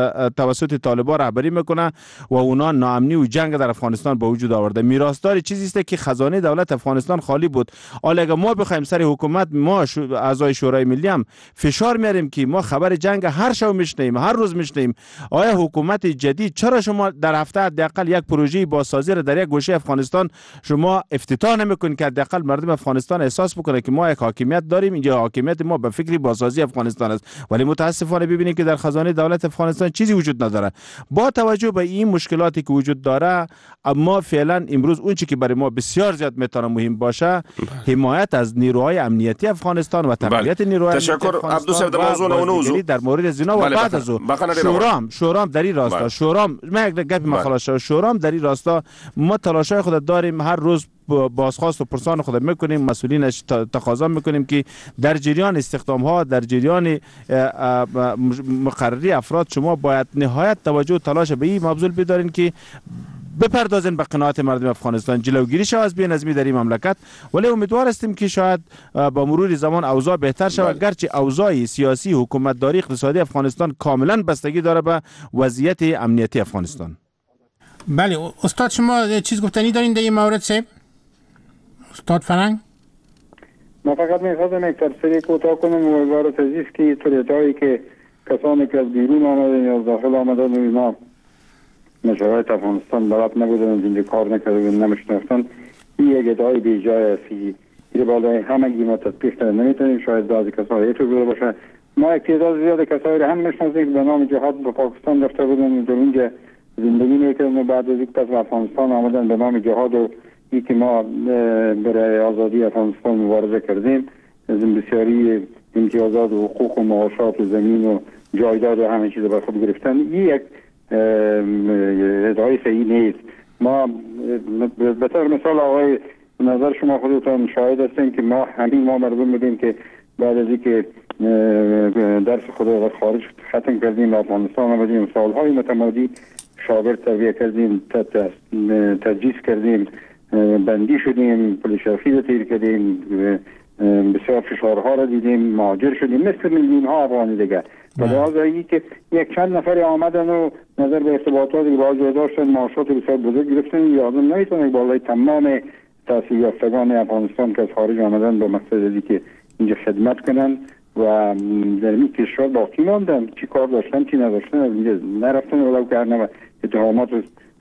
توسط طالبان رهبری میکنه و اونا ناامنی و جنگ در افغانستان به وجود آورده. میراثدار چیزی است که خزانه دولت افغانستان خالی بود. حالا اگه ما بخوایم سر حکومت، ما اعضای شورای ملی هم فشار میاریم که ما خبر جنگ هر شب میشنیم، هر روز میشنیم. آیا حکومت جدید چرا شما در هفته حداقل یک پروژه بازسازی را در یک گوشه افغانستان شما افتتاح نمیکنید که حداقل مردم افغانستان احساس بکنه که ما یک حاکمیت داریم، اینجا حاکمیت ما به فکر بازسازی افغانستان است. ولی متاسفانه ببینید که در خزانه دولت افغانستان چیزی وجود نداره. با توجه به این مشکلاتی که وجود داره، اما فعلا امروز اون چیزی که برای ما بسیار زیاد میتونه مهم باشه، حمایت از نیروهای امنیتی افغانستان و تقویت نیروهای امنیتی افغانستان در مورد زنا و بعد از اون شورام شورام در این راستا شورام ما یک گپ مخالفه شورام در این راستا ما تلاشای خود داریم، هر روز بازخواست و پرسان خود میکنیم، مسئولینش تقاضا میکنیم که در جریان استخدام ها، در جریان مقرری افراد شما باید نهایت توجه و تلاش به این مبذول بدارین که بپردازن به قناعت مردم افغانستان، جلوگیری شود از بی‌نظمی در این مملکت. ولی امیدوار هستیم که شاید با مرور زمان اوضاع بهتر شود، گرچه اوضاع سیاسی، حکومتداری، اقتصادی افغانستان کاملا بستگی داره به وضعیت امنیتی افغانستان. بله استاد شما چیز گفتنی دارین در این مورد صاحب؟ استاد فرنگ؟ ما فقط می‌خواستم یک تفسیری کوتاه کنم و عبارت عزیز که طریقه‌ای که کسانی که از بیرون آمدن یا از داخل آمدن اینا شرایط افغانستان بلد نبودن، اینجا کار نکردن، نمیشناختن، این یک ادعای بیجای است. این بالای همگی ما تطبیق کرده نمیتونیم. شاید بعضی کسا یه تو بوده باشه. ما یک تعداد زیاد کسایی رو هم میشناسیم به نام جهاد به پاکستان رفته بودن، در اونجا زندگی میکردن و بعد از یک پس به افغانستان آمدن به نام جهاد و این که ما برای آزادی افغانستان مبارزه کردیم، از این بسیاری امتیازات و حقوق و معاشات و زمین و جایداد و همه چیز بر خود گرفتن. این یک ادعای صحیح نیست. ما به طور مثال آقای نظر شما خودتان شاهد هستیم که ما همین ما مردم بودیم که بعد از اینکه درس خود را خارج ختم کردیم افغانستان آمدیم، سالهای متمادی شاگرد تربیه کردیم، تدریس کردیم، بندی شدیم، پلیس شرخی تیر کردیم، بسیار فشارها را دیدیم، مهاجر شدیم مثل میلیون ها افغانی دیگه. و لحاظ ای که یک چند نفر آمدن و نظر به ارتباطاتی که باید داشتن معاشات بسیار بزرگ گرفتن، یادم نمیتونه بالای تمام تحصیل یافتگان افغانستان که از خارج آمدن با مقصد ازی که اینجا خدمت کنن و در این کشور باقی ماندن، چی کار داشتن چی نداشتن، از اینجا نرفتن ولو کردن و اتهامات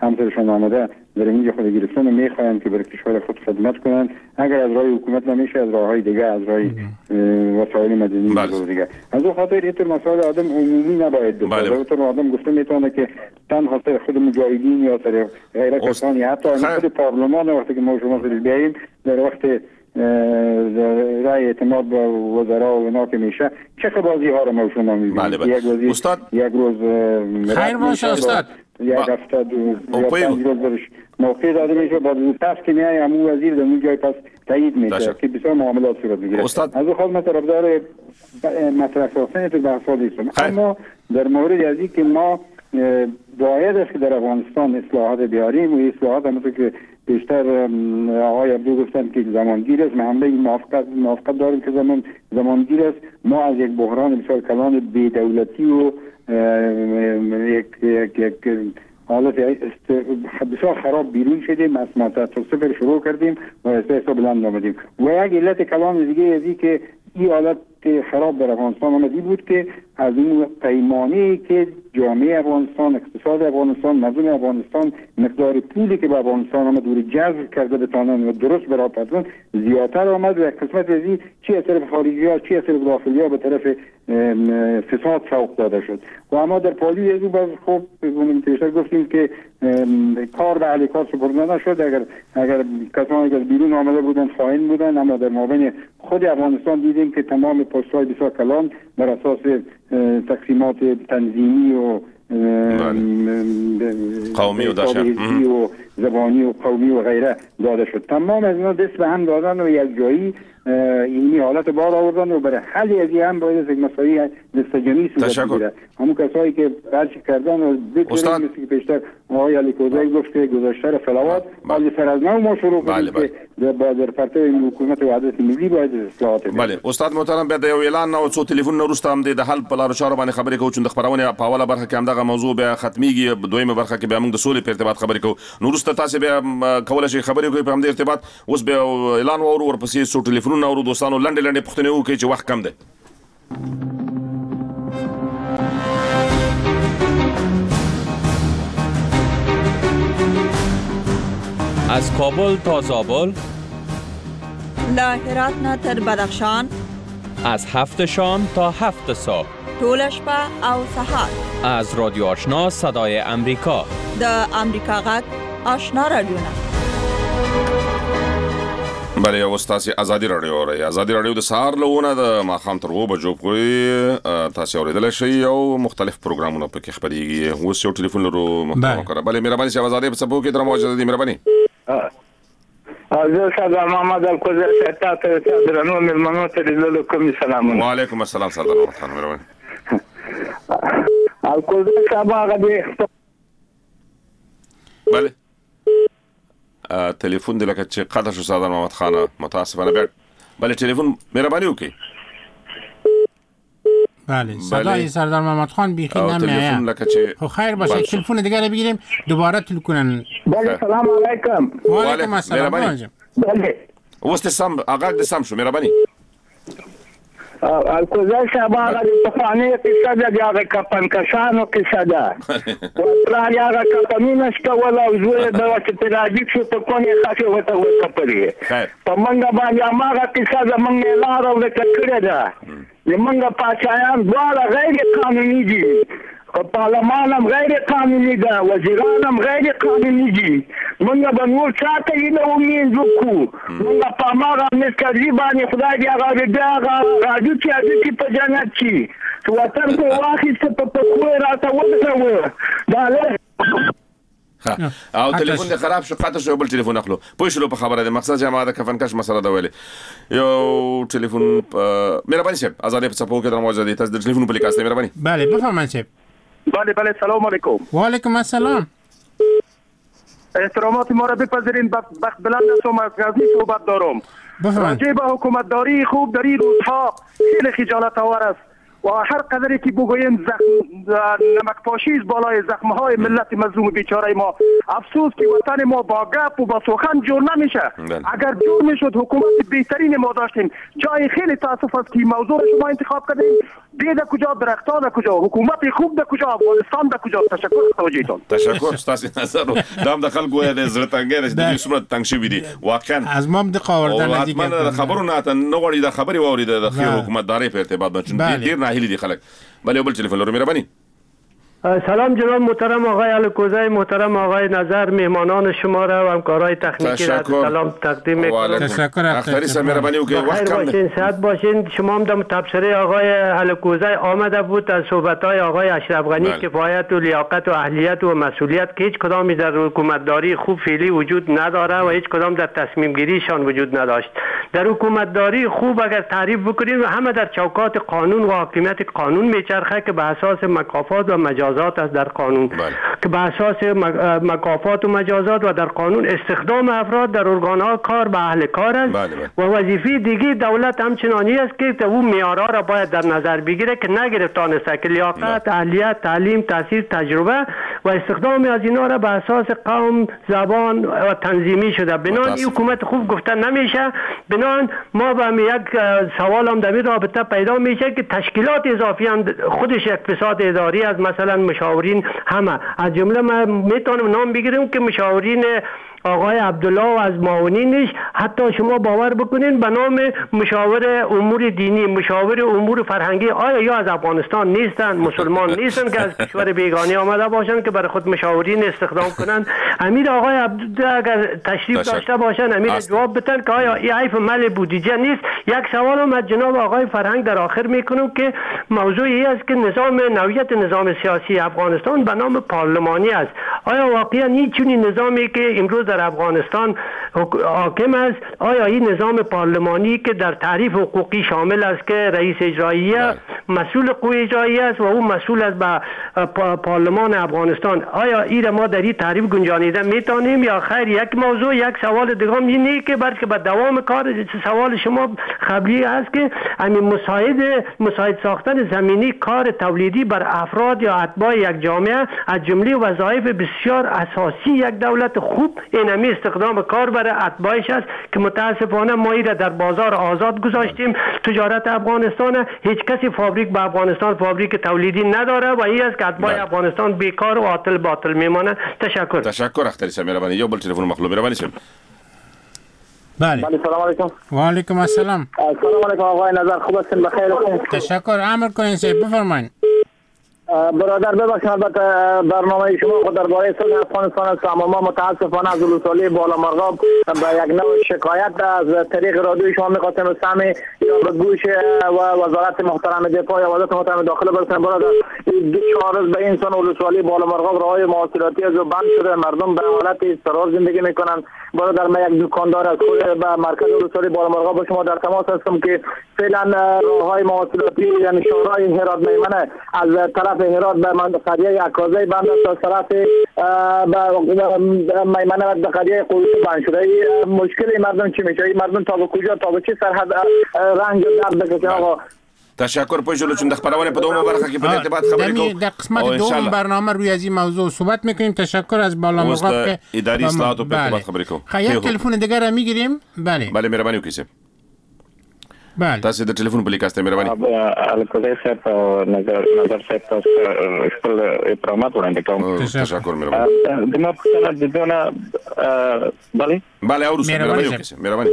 همسرشان آمده در اینجا خود گرفتن و میخواهند که برای کشور خود خدمت کنند. اگر از راه حکومت نمیشه از راه های دیگه، از راه وسایل مدنی و دیگه. از اون خاطر اینطور مسائل آدم عمومی نباید بکنه. اینطور آدم گفته میتونه که تنها سر خود مجاهدین یا سر غیر کسانی، حتی خود پارلمان وقتی که ما شما سرش بیاییم در وقت رای اعتماد با وزرا و اینا که میشه چه بازی ها رو ما شما میبینیم. بله بله. یک بازی استاد یک روز خیر باشه استاد، یک هفته دو یا پنج روز برش موقع داده میشه، بعد پس که میای همون وزیر در اون جای پس تایید میشه که بسیار معاملات صورت میگیره. استاد از اون خود من طرفدار مطرح ساختن تو بحث‌ها نیستم، اما در مورد از اینکه ما باید است که در افغانستان اصلاحات بیاریم و اصلاحات همونطور که بیشتر آقای عبدو گفتن که زمانگیر است. من همه این موافقت موافقت دارم که زمان زمانگیر است. ما از یک بحران بسیار کلان بی‌دولتی و یک یک یک حالت بسیار خراب بیرون شدیم، از تحت صفر شروع کردیم و استحصال بلند آمدیم. و یک علت کلان دیگه ازی که این حالت خراب در افغانستان آمدی بود که از اون پیمانی که جامعه افغانستان، اقتصاد افغانستان، مردم افغانستان مقدار پولی که به افغانستان آمد و جذب کرده بتانن و درست برای پرداختن زیادتر آمد و قسمت از این چی از طرف خارجی ها چی از طرف داخلی ها به طرف فساد سوق داده شد. و اما در پالی از اون باز خوب پیشتر گفتیم که کار به اهل کار سپرده نشد. اگر اگر کسانی که بیرون آمده بودن خائن بودن، اما در مابین خود افغانستان دیدیم که تمام پست‌های بسیار کلان بر اساس تقسیمات تنظیمی و قومی و داشت و زبانی و قومی و غیره داده شد. تمام از اینا دست به هم دادن و یک جایی اینی حالت بار آوردن و برای حل از این هم باید یک مسائل نستجانی صورت بگیره. همون کسایی که برچی کردن و بکنیم مثل که پیشتر آقای علی کوزایی گفت که گذاشتر فلوات باید سر از نو ما شروع کنیم که در پرتو حکومت وحدت ملی باید اصلاحات بید. بله استاد محترم، بیا د یو اعلان نه او څو ټلیفون نه وروسته هم د حل په لارو چارو باندې خبرې کوو چې د خبرونه په اوله برخه کې هم دغه موضوع بیا ختميږي، دویمه برخه کې بیا موږ د سولې په ارتباط خبرې کوو. نو وروسته تاسو بیا کولای شئ خبرې کوئ په همدې ارتباط. اوس بیا اعلان وورو ورپسې څو ټلیفونونه اورو دوستانو، لنډې لنډې پوښتنې وکړئ چې وخت کم دی. از کابل تا زابل، له هرات نه تر بدخشان، از هفت شام تا هفت صبح، طول شپه او سهار، از رادیو آشنا صدای امریکا، د امریکا غږ آشنا رادیو نه. بله یو تاسو ازادي رادیو اورئ. ازادي رادیو د سهار لهونه د ماښام تر اوه بجو پورې تاسو اوریدلی شئ او مختلف پروګرامونه پکې خپرېږي. اوس یو ټلیفون لرو محترم وکړه. بله مهرباني صاحب، ازادي په څپو کې در موجوده دي، مهرباني. زه سردار محمد الکوزر صاحب ته درنو مېلمنو ته لیدلو کوم سلامونه. وعلیکم السلام سردار محمد خان، مهرباني. الکوزر صاحب هغه دی. بله تلیفون دی لکه چې قطع شو سردار محمد خان، متاسفانه. بیا بله تلیفون مهرباني وکړئ. بله صدای سردار محمد خان بیخی نمیاد. خب خیر باشه تلفن دیگه رو بگیریم دوباره تلفن. بله سلام علیکم. و علیکم السلام. بله اوس سم اغاق د سم شو، مهرباني. الکوزر صاحب هغه د پخوانۍ قصه ده، د هغه کپنکشانو قصه ده. پلار یې هغه کپنونه شکول او زوی یې دغسې تراجیک شو، په کونې خښې ورته وڅپلې. په منګه باندې هماغه قصه زموږ نه لاره ورکه کړې ده. زموږ پاچایان دواړه غیر قانوني دي، پارلمان هم غیر قانوني ده، وزیران هم غیر قانوني دي. موږ به نور چا ته هیله امید وکړو؟ موږ په هماغه مستري باندې خدای دې هغه بیا هغه راډیو چې هډوکي په جنت کې چې وطن ته یې واخیسته په پښو یې راته ودرول. دا او تلیفون دې خراب شو، قطع شو، بل تلیفون اخلو. پوه شلو په خبره ده، مقصد چې ما د کفنکش مسله ده ویلې. یو تلیفون مهرباني صاحب، ازادي په څپو کې در موجوده دي، تاسو د تلیفون په لیکاسته مهرباني. بله بفرمایید صاحب. بله بله سلام علیکم. و علیکم السلام. احترامات ما را بپذیرین. بخت بلند هستم، از غزنی صحبت دارم. راجع به حکومتداری خوب در این روزها خیلی خجالت آور است و هر قدری که بگوییم نمک پاشی است بالای زخمهای ملت مظلوم بیچاره ما. افسوس که وطن ما با گپ و با سخن جور نمیشه. اگر جور میشد حکومت بهترین ما داشتیم. جای خیلی تاسف است که موضوع شما انتخاب کردیم دی در کجا، درختان در کجا، حکومت خوب در کجا، افغانستان در کجا؟ تشکر توجهتون. تشکر ستاسو نظر دام د خلکو د زړه تنګي د سمره تنګ شوی دي واقعا از ما د قواردن نزدیک خبرو نه ته نو غوړي د خبري ووري د حکومت داري په ارتباط باندې ډیر ناهیلي دي خلک. بل یو بل ټلیفون لرو مهرباني. سلام جناب محترم آقای الکوزی، محترم آقای نظر، مهمانان شما را و همکارای تکنیکی را سلام تقدیم می‌کنم. تشکر. اختری مهربانی و که وقت کم باشین، صحت باشین. شما هم در تبصره آقای الکوزی آمده بود از صحبت‌های آقای اشرف غنی کفایت و لیاقت و اهلیت و مسئولیت که هیچ کدامی در حکومتداری خوب فعلی وجود نداره و هیچ کدام در تصمیم گیریشان وجود نداشت. در حکومتداری خوب اگر تعریف بکنیم و همه در چوکات قانون و حاکمیت قانون میچرخه که به اساس مکافات و مجازات است در قانون بله. که به اساس مکافات و مجازات و در قانون استخدام افراد در ارگان‌ها کار به اهل کار است بله بله. و وظیفه دیگه دولت همچنانی است که اون معیارها را باید در نظر بگیره که نگرفتانسته که لیاقت، اهلیت، تعلیم، تاثیر، تجربه و استخدام از اینا را به اساس قوم، زبان و تنظیمی شده. بنان این حکومت خوب گفته نمیشه. بنان ما به یک سوال هم در این رابطه پیدا میشه که تشکیلات اضافی هم خودش اقتصاد اداری از مثلا مشاورین همه از جمله ما میتونم نام بگیرم که مشاورین آقای عبدالله و از معاونینش حتی شما باور بکنین به نام مشاور امور دینی، مشاور امور فرهنگی، آیا یا از افغانستان نیستن، مسلمان نیستن که از کشور بیگانه آمده باشن که برای خود مشاورین استخدام کنن؟ امیر آقای عبدالله اگر تشریف داشت. داشته باشن امیر است. جواب بدن که آیا این عیب مال بودجه نیست؟ یک سوال هم از جناب آقای فرهنگ در آخر میکنم که موضوعی است که نظام نوعیت نظام سیاسی افغانستان به نام پارلمانی است. آیا واقعا این چنین نظامی که امروز در افغانستان حاکم است، آیا این نظام پارلمانی که در تعریف حقوقی شامل است که رئیس اجراییه مسئول قوه اجراییه است و او مسئول است به پارلمان افغانستان، آیا این ما در این تعریف گنجانیده میتونیم یا خیر؟ یک موضوع یک سوال دیگه هم اینه که بلکه به دوام کار سوال شما قبلی است که همین مساعد مساعد ساختن زمینی کار تولیدی بر افراد یا اتباع یک جامعه از جمله وظایف بسیار اساسی یک دولت خوب اینمی استخدام کار برای اتباعش است که متاسفانه ما این در بازار آزاد گذاشتیم. تجارت افغانستان، هیچ کسی فابریک به افغانستان فابریک تولیدی نداره و این است که اتباع افغانستان بیکار و عاطل باطل میمانه. تشکر. تشکر اختری سمیربانی. یو بل تلفن مخلوق میربانی شم. بله. بله سلام علیکم. و علیکم السلام. سلام علیکم آقای نظر، خوب هستین؟ بخیر هستین؟ تشکر. امر کنین سید بفرمایید. برادر ببخشید البته برنامه شما خود درباره صلح افغانستان است، اما ما متاسفانه از ولسوالی بالا مرغاب به یک نوع شکایت از طریق رادیو شما می‌خواستیم سمی یا به گوش و وزارت محترم دفاع یا وزارت محترم داخله برسیم. برادر دو چهار روز به انسان ولسوالی بالا مرغاب راههای مواصلاتی از بند شده، مردم به حالت اضطرار زندگی میکنن. برادر من یک دکاندار از خود به مرکز ولسوالی بالا مرغاب با شما در تماس هستم که فعلا راههای مواصلاتی یعنی شورای هرات میمنه از طرف هرات به قریه اکازی بند تا طرف میمنه به قریه قویس بند شده. مشکل مردم چی میشه؟ مردم تا به کجا تا به چه سرحد رنج و درد بکشه آقا؟ تشکر پوجلو چون د خبرونه په دومره برخه کې په ارتباط خبرې کوو. د قسمت دوم برنامه روی از این موضوع صحبت میکنیم. تشکر از بالا مرغاب که اداری اصلاحات په ارتباط خبرې کوو. خیلی تلفن دیگه را میگیریم. بله بله مهرباني وکړئ. بله تاسو د ټلیفون په لیکاسته مهرباني. الکوزی صاحب نظر نظر صاحب تاسو خپل احترامات وړاندې کوم. تشکر مهرباني. د ما په د دونه بله بله او مهرباني وکړئ مهرباني.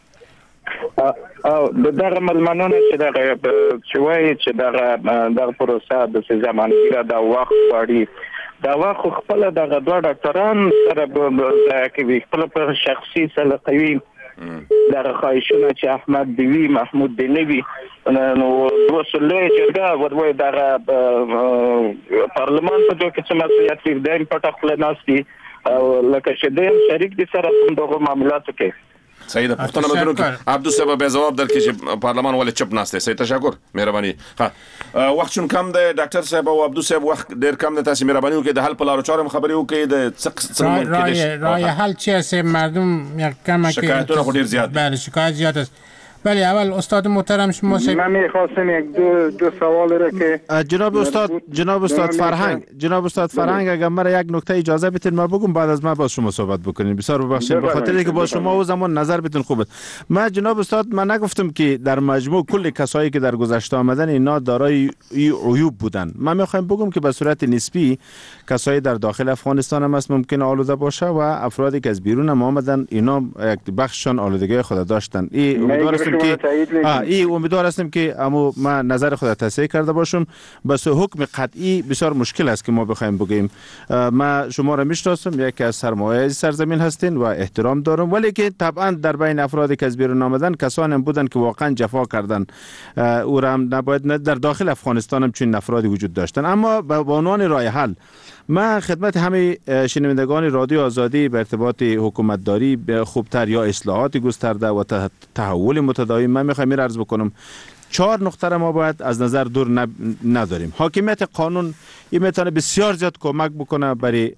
او د دغه ملمنونه چې دغه چې وایي چې دغه دغه پروسه د زمانګیره د وخت غواړي دا وخت خپل دغه دوه ډاکټران سره به کوي خپل په شخصي سلیقوي دغه خواهشونه چې احمد دیوی محمود دلوي نو وسله چې دا ودوي دغه پارلمان په دوه کې چې مسؤلیت لري د پټه خپل ناسي او لکه چې د شریک دي سره په دغه معاملاتو کې سید پښتنه بدرو کې عبدو صاحب به جواب درکړي چې پارلمان ولې چپ ناشته. سید تشکر مهرباني. ها وخت چون کم دی ډاکټر صاحب او عبدو صاحب وخت ډیر کم دی. تاسو مهرباني وکړئ د حل په لارو چارو خبرې وکړئ د څه رای رای حل چی است؟ مردم یک کم شکایتونه خو ډیر زیات. بله شکایت زیات است. بله اول استاد محترم شما شب... من میخواستم یک دو دو سوال را که جناب استاد جناب استاد فرهنگ جناب استاد فرهنگ اگر مرا یک نکته اجازه بدین ما بگم بعد از ما با شما صحبت بکنیم. بسیار ببخشید به خاطر اینکه با شما و زمان نظر بتون خوبه. من جناب استاد من نگفتم که در مجموع کل کسایی که در گذشته آمدن اینا دارای عیوب بودن. من میخوایم بگم که به صورت نسبی کسایی در داخل افغانستان هم است ممکن آلوده باشه و افرادی که از بیرون هم آمدن اینا یک بخششان آلودگی خود داشتن. این امیدوار هستم که این امیدوار هستم که اما من نظر خود تصحیح کرده باشم. بس حکم قطعی بسیار مشکل است که ما بخوایم بگیم. ما شما را میشناسم یکی از سرمایه سرزمین هستین و احترام دارم، ولی که طبعا در بین افرادی که از بیرون آمدن کسانی هم بودن که واقعا جفا کردن. او را هم نباید در داخل افغانستان هم چنین افرادی وجود داشتن. اما به عنوان راه حل من خدمت همه شنوندگان رادیو آزادی به ارتباط حکومتداری خوبتر یا اصلاحات گسترده و تحول متداوم من میخوایم عرض بکنم چهار نقطه را ما باید از نظر دور نداریم. حاکمیت قانون این میتونه بسیار زیاد کمک بکنه برای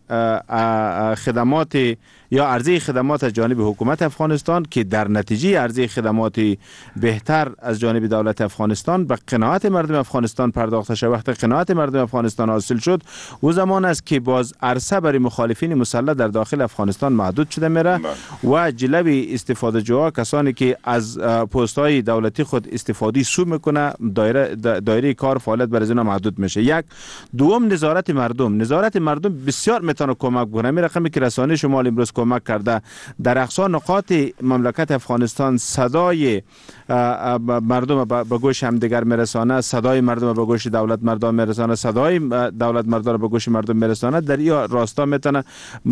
خدمات یا عرضه خدمات از جانب حکومت افغانستان که در نتیجه عرضه خدمات بهتر از جانب دولت افغانستان به قناعت مردم افغانستان پرداخته شد. وقتی قناعت مردم افغانستان حاصل شد او زمان است که باز عرصه برای مخالفین مسلح در داخل افغانستان محدود شده میره و جلوی استفاده جوها کسانی که از پست های دولتی خود استفاده سو میکنه دایره دایره کار فعالیت برای اینا محدود میشه. یک دوم نظارت مردم نظارت مردم بسیار میتونه کمک بکنه. می رقمی که رسانه شمال امروز کمک کرده در اقصا نقاط مملکت افغانستان صدای مردم به گوش همدیگر میرسانه، صدای مردم به گوش دولت مردم میرسانه، صدای دولت مردم به گوش مردم میرسانه. در این راستا میتونه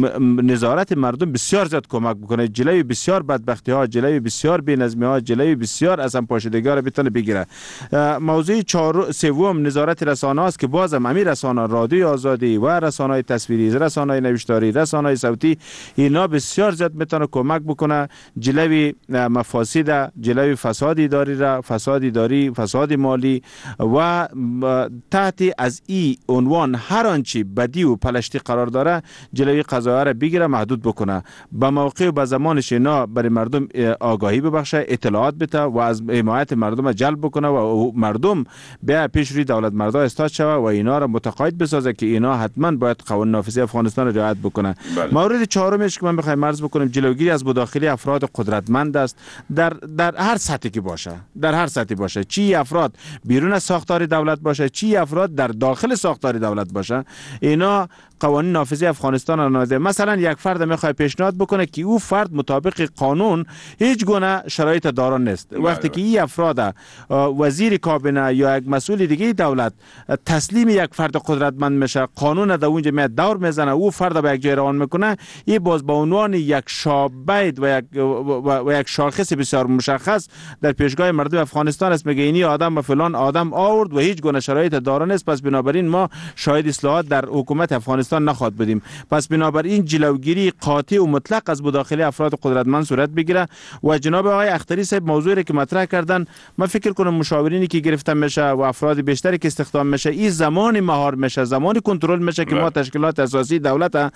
نظارت مردم بسیار زیاد کمک بکنه. جلوی بسیار بدبختی ها، جلوی بسیار بی‌نظمی ها، جلوی بسیار از هم پاشیدگی ها را بتونه بگیره. موضوع چهار سوم نظارت رسانه است که بازم همین رسانه رادیو آزادی و رسانه‌های تصویری، رسانه‌های نوشتاری، رسانه‌های صوتی اینا بسیار زیاد میتونه کمک بکنه جلوی مفاسد، جلوی فساد اداری را، فساد اداری، فساد مالی و تحت از این عنوان هر آنچه بدی و پلشتی قرار داره جلوی قضایا را بگیره، محدود بکنه. به موقع و به زمانش اینا برای مردم آگاهی ببخشه، اطلاعات بده و از حمایت مردم جلب بکنه و مردم به پیش روی دولت مردا استاد شوه و اینا را متقاعد بسازه که اینا حتما باید قوانین نافذی افغانستان را رعایت بکنه. بله. مورد چهارمش که من بخوایم عرض بکنم جلوگیری از مداخله افراد قدرتمند است در در هر سطحی که باشه، در هر سطحی باشه، چی افراد بیرون از ساختار دولت باشه، چی افراد در داخل ساختار دولت باشه، اینا قوانین نافذی افغانستان آناده. مثلا یک فرد میخواد پیشنهاد بکنه که او فرد مطابق قانون هیچ گونه شرایط داران نیست. وقتی که این افراد وزیر کابینه یا یک مسئول دیگه دولت تسلیم یک فرد قدرتمند میشه، قانون در اونجا میاد دور میزنه، او فرد به یک جای روان میکنه، این باز به عنوان یک شابید و یک و, و یک شاخص بسیار مشخص در پیشگاه مردم افغانستان است. میگه اینی آدم و فلان آدم آورد و هیچ گونه شرایط داران نیست، پس بنابراین ما شاهد اصلاحات در حکومت افغانستان نخواهد بدیم. پس بنابراین جلوگیری قاطع و مطلق از مداخله افراد قدرتمند صورت بگیره. و جناب آقای اختری صاحب موضوعی که مطرح کردن، من فکر کنم مشاورینی که گرفته میشه و افراد بیشتری که استخدام میشه این زمان مهار میشه، زمان کنترل میشه که ما تشکیلات اساسی دولت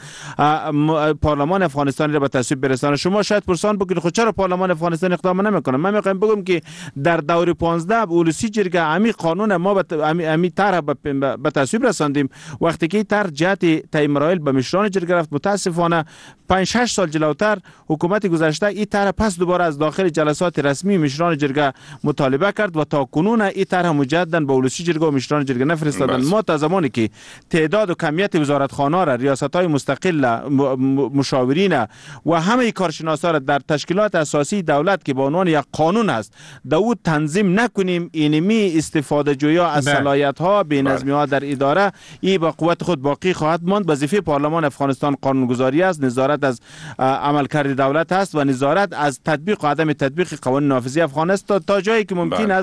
پارلمان افغانستان را به تصویب برسانه. شما شاید پرسان بکنید خود چرا پارلمان افغانستان اقدام نمیکنه؟ من میخوام بگم که در دور پانزده اولوسی جرگه امی قانون ما به امی طرح به تصویب رساندیم. وقتی که طرح جهت تعیین رایل به مشران جرگه رفت، متاسفانه پنج شش سال جلوتر حکومت گذشته این طرح پس دوباره از داخل جلسات رسمی مشران جرگه مطالبه کرد و تا کنون این طرح مجددا به اولوسی جرگه و مشران جرگه نفرستادن. ما تا زمانی که تعداد و کمیت وزارتخانه را، ریاست‌های مستقل، مشاورین و همه کارشناسا را در تشکیلات اساسی دولت که به عنوان یک قانون است داود تنظیم نکنیم، اینمی استفاده جویا از صلاحیت‌ها، بی‌نظمی‌ها در اداره این با قوت خود باقی خواهد ماند. وظیفه پارلمان افغانستان قانونگذاری است، نظارت از عملکرد دولت است و نظارت از تطبیق و عدم تطبیق قوانین نافذی افغانستان تا جایی که ممکن است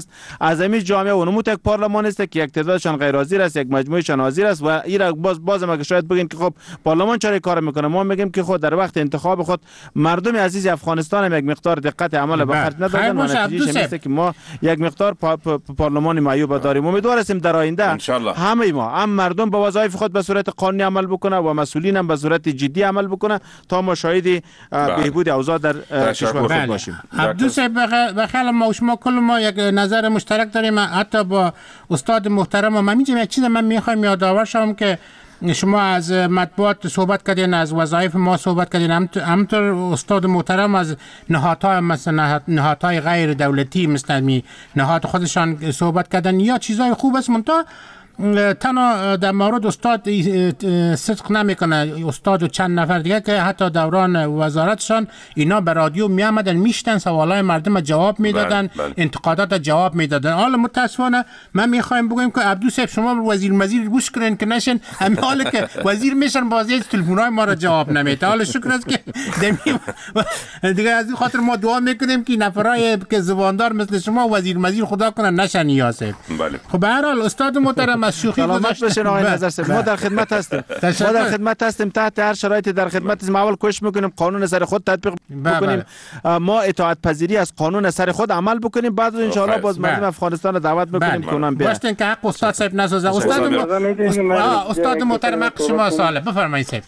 است. از همین جامعه و نمود یک پارلمان است که یک تعدادشان غیر حاضر است، یک مجموعهشان حاضر است و ایرا باز باز ما شاید بگین که خب پارلمان چرا کار میکنه. ما میگیم که خود در وقت انتخاب خود مردم عزیز افغانستان هم یک مقدار دقت عمل به خرج ندادن و نتیجه میشه که ما یک مقدار پا پا پارلمان معیوب داریم. امیدوار هستیم در آینده همه ما هم مردم به وظایف خود به صورت قانونی عمل بکنه و مسئولین هم به صورت جدی عمل بکنه تا ما شاهد بهبود اوضاع در کشور خود باشیم. عبدالصاحب بخیر، ما و شما کل ما یک نظر مشترک داریم. حتی با استاد محترم و من میگم یک چیز من میخوایم یادآور شم که شما از مطبوعات صحبت کردین، از وظایف ما صحبت کردین، همطور استاد محترم از نهادهای مثلا نهادهای غیر دولتی مثل نهاد خودشان صحبت کردن. یا چیزای خوب است منتها تنها در مورد استاد صدق نمیکنه. استاد و چند نفر دیگه که حتی دوران وزارتشان اینا به رادیو می آمدن میشتن، سوالای مردم جواب میدادن، انتقادات جواب میدادن. حالا متاسفانه من میخوایم بگم که عبدالصاحب شما وزیر مزیر گوش کنین که نشن، همین حالا که وزیر میشن بازی تلفن‌های ما را جواب نمیده. حالا شکر است که دیگه از این خاطر ما دعا میکنیم که نفرای که زباندار مثل شما وزیر مزیر خدا کنه نشن. یاسف خب به هر حال استاد محترم سلامت باشین آقای نظرسه. ما در خدمت هستیم ما در خدمت هستیم تحت هر شرایطی در خدمت ما. اول کوشش میکنیم قانون سر خود تطبیق بکنیم، ما اطاعت پذیری از قانون سر خود عمل بکنیم، بعد ان شاء الله باز مردم افغانستان رو دعوت میکنیم که اونم بیان. باشه که حق استاد صاحب نسازه. استاد استاد محترم حق شما سواله بفرمایید صاحب.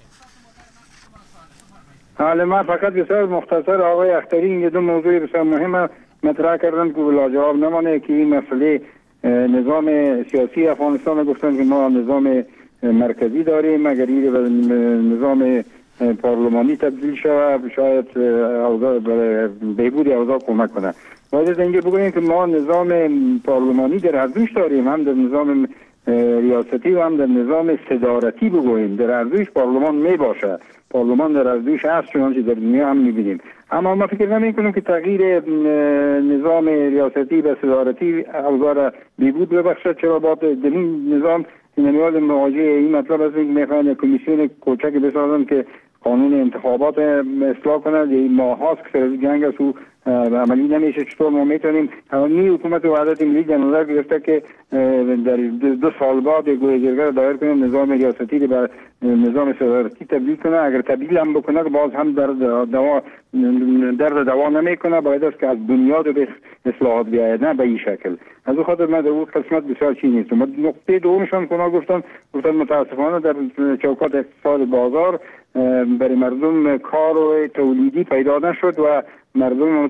حالا ما فقط بسیار مختصر آقای اختری یه دو موضوع بسیار مهم مطرح کردن که لاجواب نمانه که این مسئله نظام سیاسی افغانستان گفتن که ما نظام مرکزی داریم، اگر این به نظام پارلمانی تبدیل شود شاید اوضاع بهبود اوضاع کمک کنه. باید از اینجا بگوییم که ما نظام پارلمانی در هر دوش داریم، هم در نظام ریاستی و هم در نظام صدارتی بگوییم. در هر دوش پارلمان می باشه، پارلمان در هر دوش هست چنانچه در دنیا هم میبینیم. اما ما فکر نمی کنیم که تغییر نظام ریاستی به صدارتی اوضاع را بهبود ببخشد، چرا با در این نظام نمیاد مواجه این مطلب است که میخوان کمیسیون کوچک بسازن که قانون انتخابات اصلاح کنند. این ماه هاست که جنگ است و عملی نمیشه. چطور ما میتونیم همین حکومت وحدت ملی در نظر گرفته که در دو سال بعد گویجرگه دایر کنیم نظام ریاستی به نظام صدارتی تبدیل کنه. اگر تبدیل هم بکنه باز هم در دوا درد دوا نمیکنه، باید است که از بنیاد به اصلاحات بیاید، نه به این شکل. از اون خاطر من در اون قسمت بسیار چی نیست. نقطه دومشان که گفتن گفتن متاسفانه در چوکات اقتصاد بازار برای مردم کار و تولیدی پیدا نشد و مردم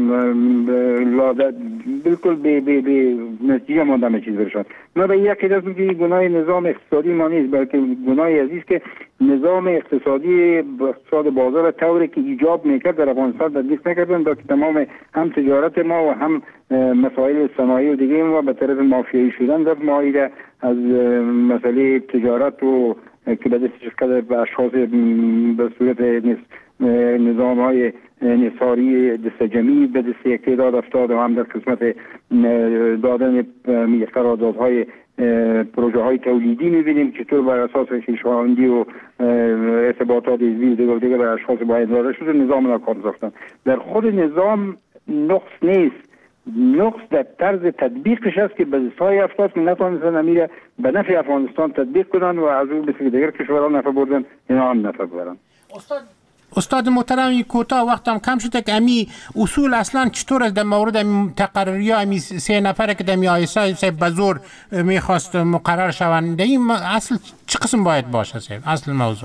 بالکل به به به نتیجه ماندن چیز برشن. ما به یک قید هستم که گناه نظام اقتصادی ما نیست، بلکه گناه عزیز که نظام اقتصادی اقتصاد بازار طوری که ایجاب میکرد در افغانستان تطبیق نکردن، تا که تمام هم تجارت ما و هم مسائل صنایع و دیگه ما به طرف مافیایی شدن در مایده از مسئله تجارت و که به دستش کرده به اشخاص به صورت نظام های نصاری دست جمعی به دست یک تعداد افتاد و هم در قسمت دادن قراردادهای پروژه های تولیدی میبینیم چطور بر اساس خویشاوندی و ارتباطات حزبی دیگر دیگر بر اشخاص باید داده شده نظام را کار ساختن. در خود نظام نقص نیست، نقص در طرز تطبیقش است که بعضی افراد که نتوانستن امیر به نفع افغانستان تطبیق کنن و از اون بسیار دیگر کشورها نفع بردن، اینا هم نفع بردن. استاد استاد محترم کوتاه وقتم کم شده که امی اصول اصلا چطور در مورد امی تقرری امی سه نفره که دمی آیسای سه بزور میخواست مقرر شوند این اصل چه قسم باید باشه اصل موضوع؟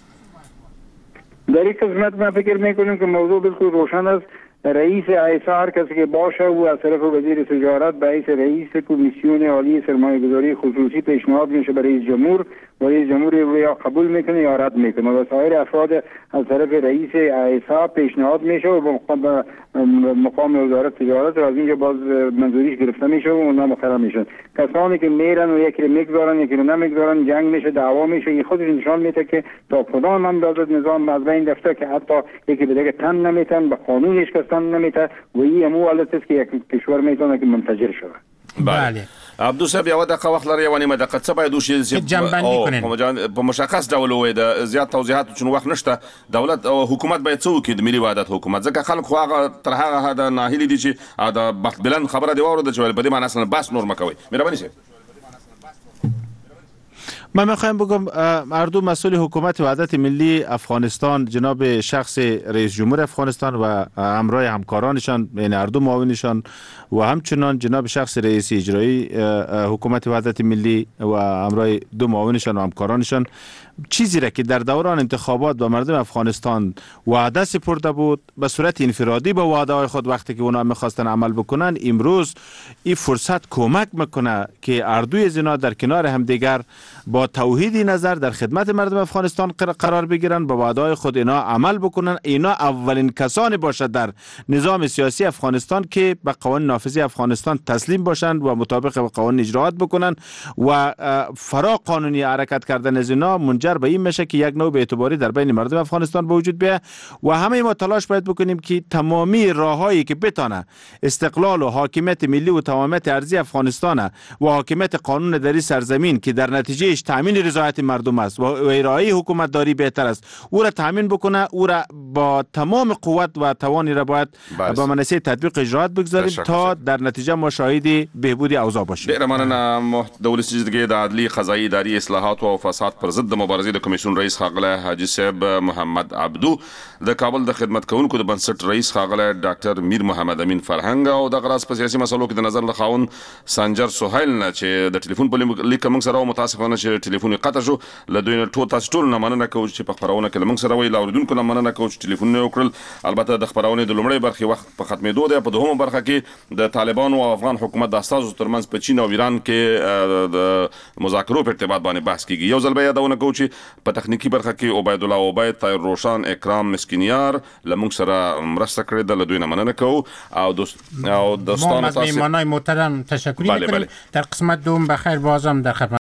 در این قسمت من فکر میکنم که موضوع بالکل روشن است. رئیس ایسا هر کسی که باشه و از طرف وزیر تجارت به حیث رئیس کمیسیون عالی سرمایه‌گذاری خصوصی پیشنهاد میشه به رئیس جمهور و رئیس جمهور یا قبول میکنه یا رد میکنه و سایر افراد از طرف رئیس ایسا پیشنهاد میشه و به مقام وزارت تجارت از اینجا باز منظوریش گرفته میشه و اونا مقرر میشن. کسانی که میرن و یکی رو میگذارن یکی رو نمیگذارن جنگ میشه، دعوا میشه. این خودش نشان میده که تا کدام اندازه نظام از بین رفته که حتی یکی به دیگه تن نمیتن، به قانونش کستن نمیتن و این امو حالت است که یک کشور میتونه که منفجر شود. بله عبدو صاحب یو دقیقه وخت لري یو نیمه دقیقه څه باید وشي چې په مشخص ډول وای د زیات توضیحات چون وخت نشته دولت او حکومت باید څه وکړي د ملي وحدت حکومت ځکه خلک خو هغه تر هغه د ناهیلي دي چې د بخت بلند خبره دی واورده چې په دې معنی اصلا بس نور مکوي مهرباني شي. من میخوایم بگم مردم مسئول حکومت وحدت ملی افغانستان جناب شخص رئیس جمهور افغانستان و همراه همکارانشان یعنی هر دو معاونشان و همچنان جناب شخص رئیس اجرایی حکومت وحدت ملی و همراه دو معاونشان و همکارانشان چیزی را که در دوران انتخابات به مردم افغانستان وعده سپرده بود به صورت انفرادی به وعده های خود وقتی که اونا میخواستن عمل بکنن امروز این فرصت کمک میکنه که اردوی از اینا در کنار همدیگر با توحیدی نظر در خدمت مردم افغانستان قرار بگیرن با وعده های خود اینا عمل بکنن. اینا اولین کسانی باشد در نظام سیاسی افغانستان که به قوانین نافذی افغانستان تسلیم باشند و مطابق با قوانین اجراات بکنن و فرا قانونی حرکت کردن از اینا منجر به این میشه که یک نوع بی‌اعتباری در بین مردم افغانستان به وجود بیاد و همه ما تلاش باید بکنیم که تمامی راههایی که بتونه استقلال و حاکمیت ملی و تمامیت ارضی افغانستان و حاکمیت قانون در این سرزمین که در نتیجهش تامین رضایت مردم است و ارائه حکومت داری بهتر است او را تامین بکنه او را با تمام قوت و توانی را باید با منصه تطبیق اجراات بگذاریم تا در نتیجه ما شاهد بهبود اوضاع باشیم. ډیره مننه دولتي سیستم د عدلي قضایي اداري اصلاحات او فساد پر ضد مبارزې د کمیسیون رئیس ښاغلی حاجي صاحب محمد عبدو د کابل د خدمت کوونکو د بنسټ رئیس ښاغلی ډاکټر میر محمد امین فرهنګ او د غراس په سیاسي مسلو کې د نظر لخواون سنجر سهیل نه چې د ټلیفون په لیک موږ سره متاسفانه چې ټلیفون قطع شو له دوی نه ټول تاسو ټول نه مننه کوم چې په خبرونه کې موږ سره وی لاوریدونکو نه مننه کوم چې ټلیفون نه وکړل. البته د خبرونه د لومړی برخه وخت په ختمېدو ده په دوهمه برخه کې د طالبانو او افغان حکومت د اساسو ترمنځ په چین او ایران کې د مذاکرو په ارتباط باندې بحث کیږي. یو ځل به یادونه کوم چې په تخنیکی برخه کې عبید الله عبید طاهر روشن اکرام مسکینیار لمونږ سره مرسته کړې د لدوی نه مننه کوم او دوست او دوستان تاسو مهمانای محترم تشکر می‌کنیم. در قسمت دوم بخیر بازم در خدمت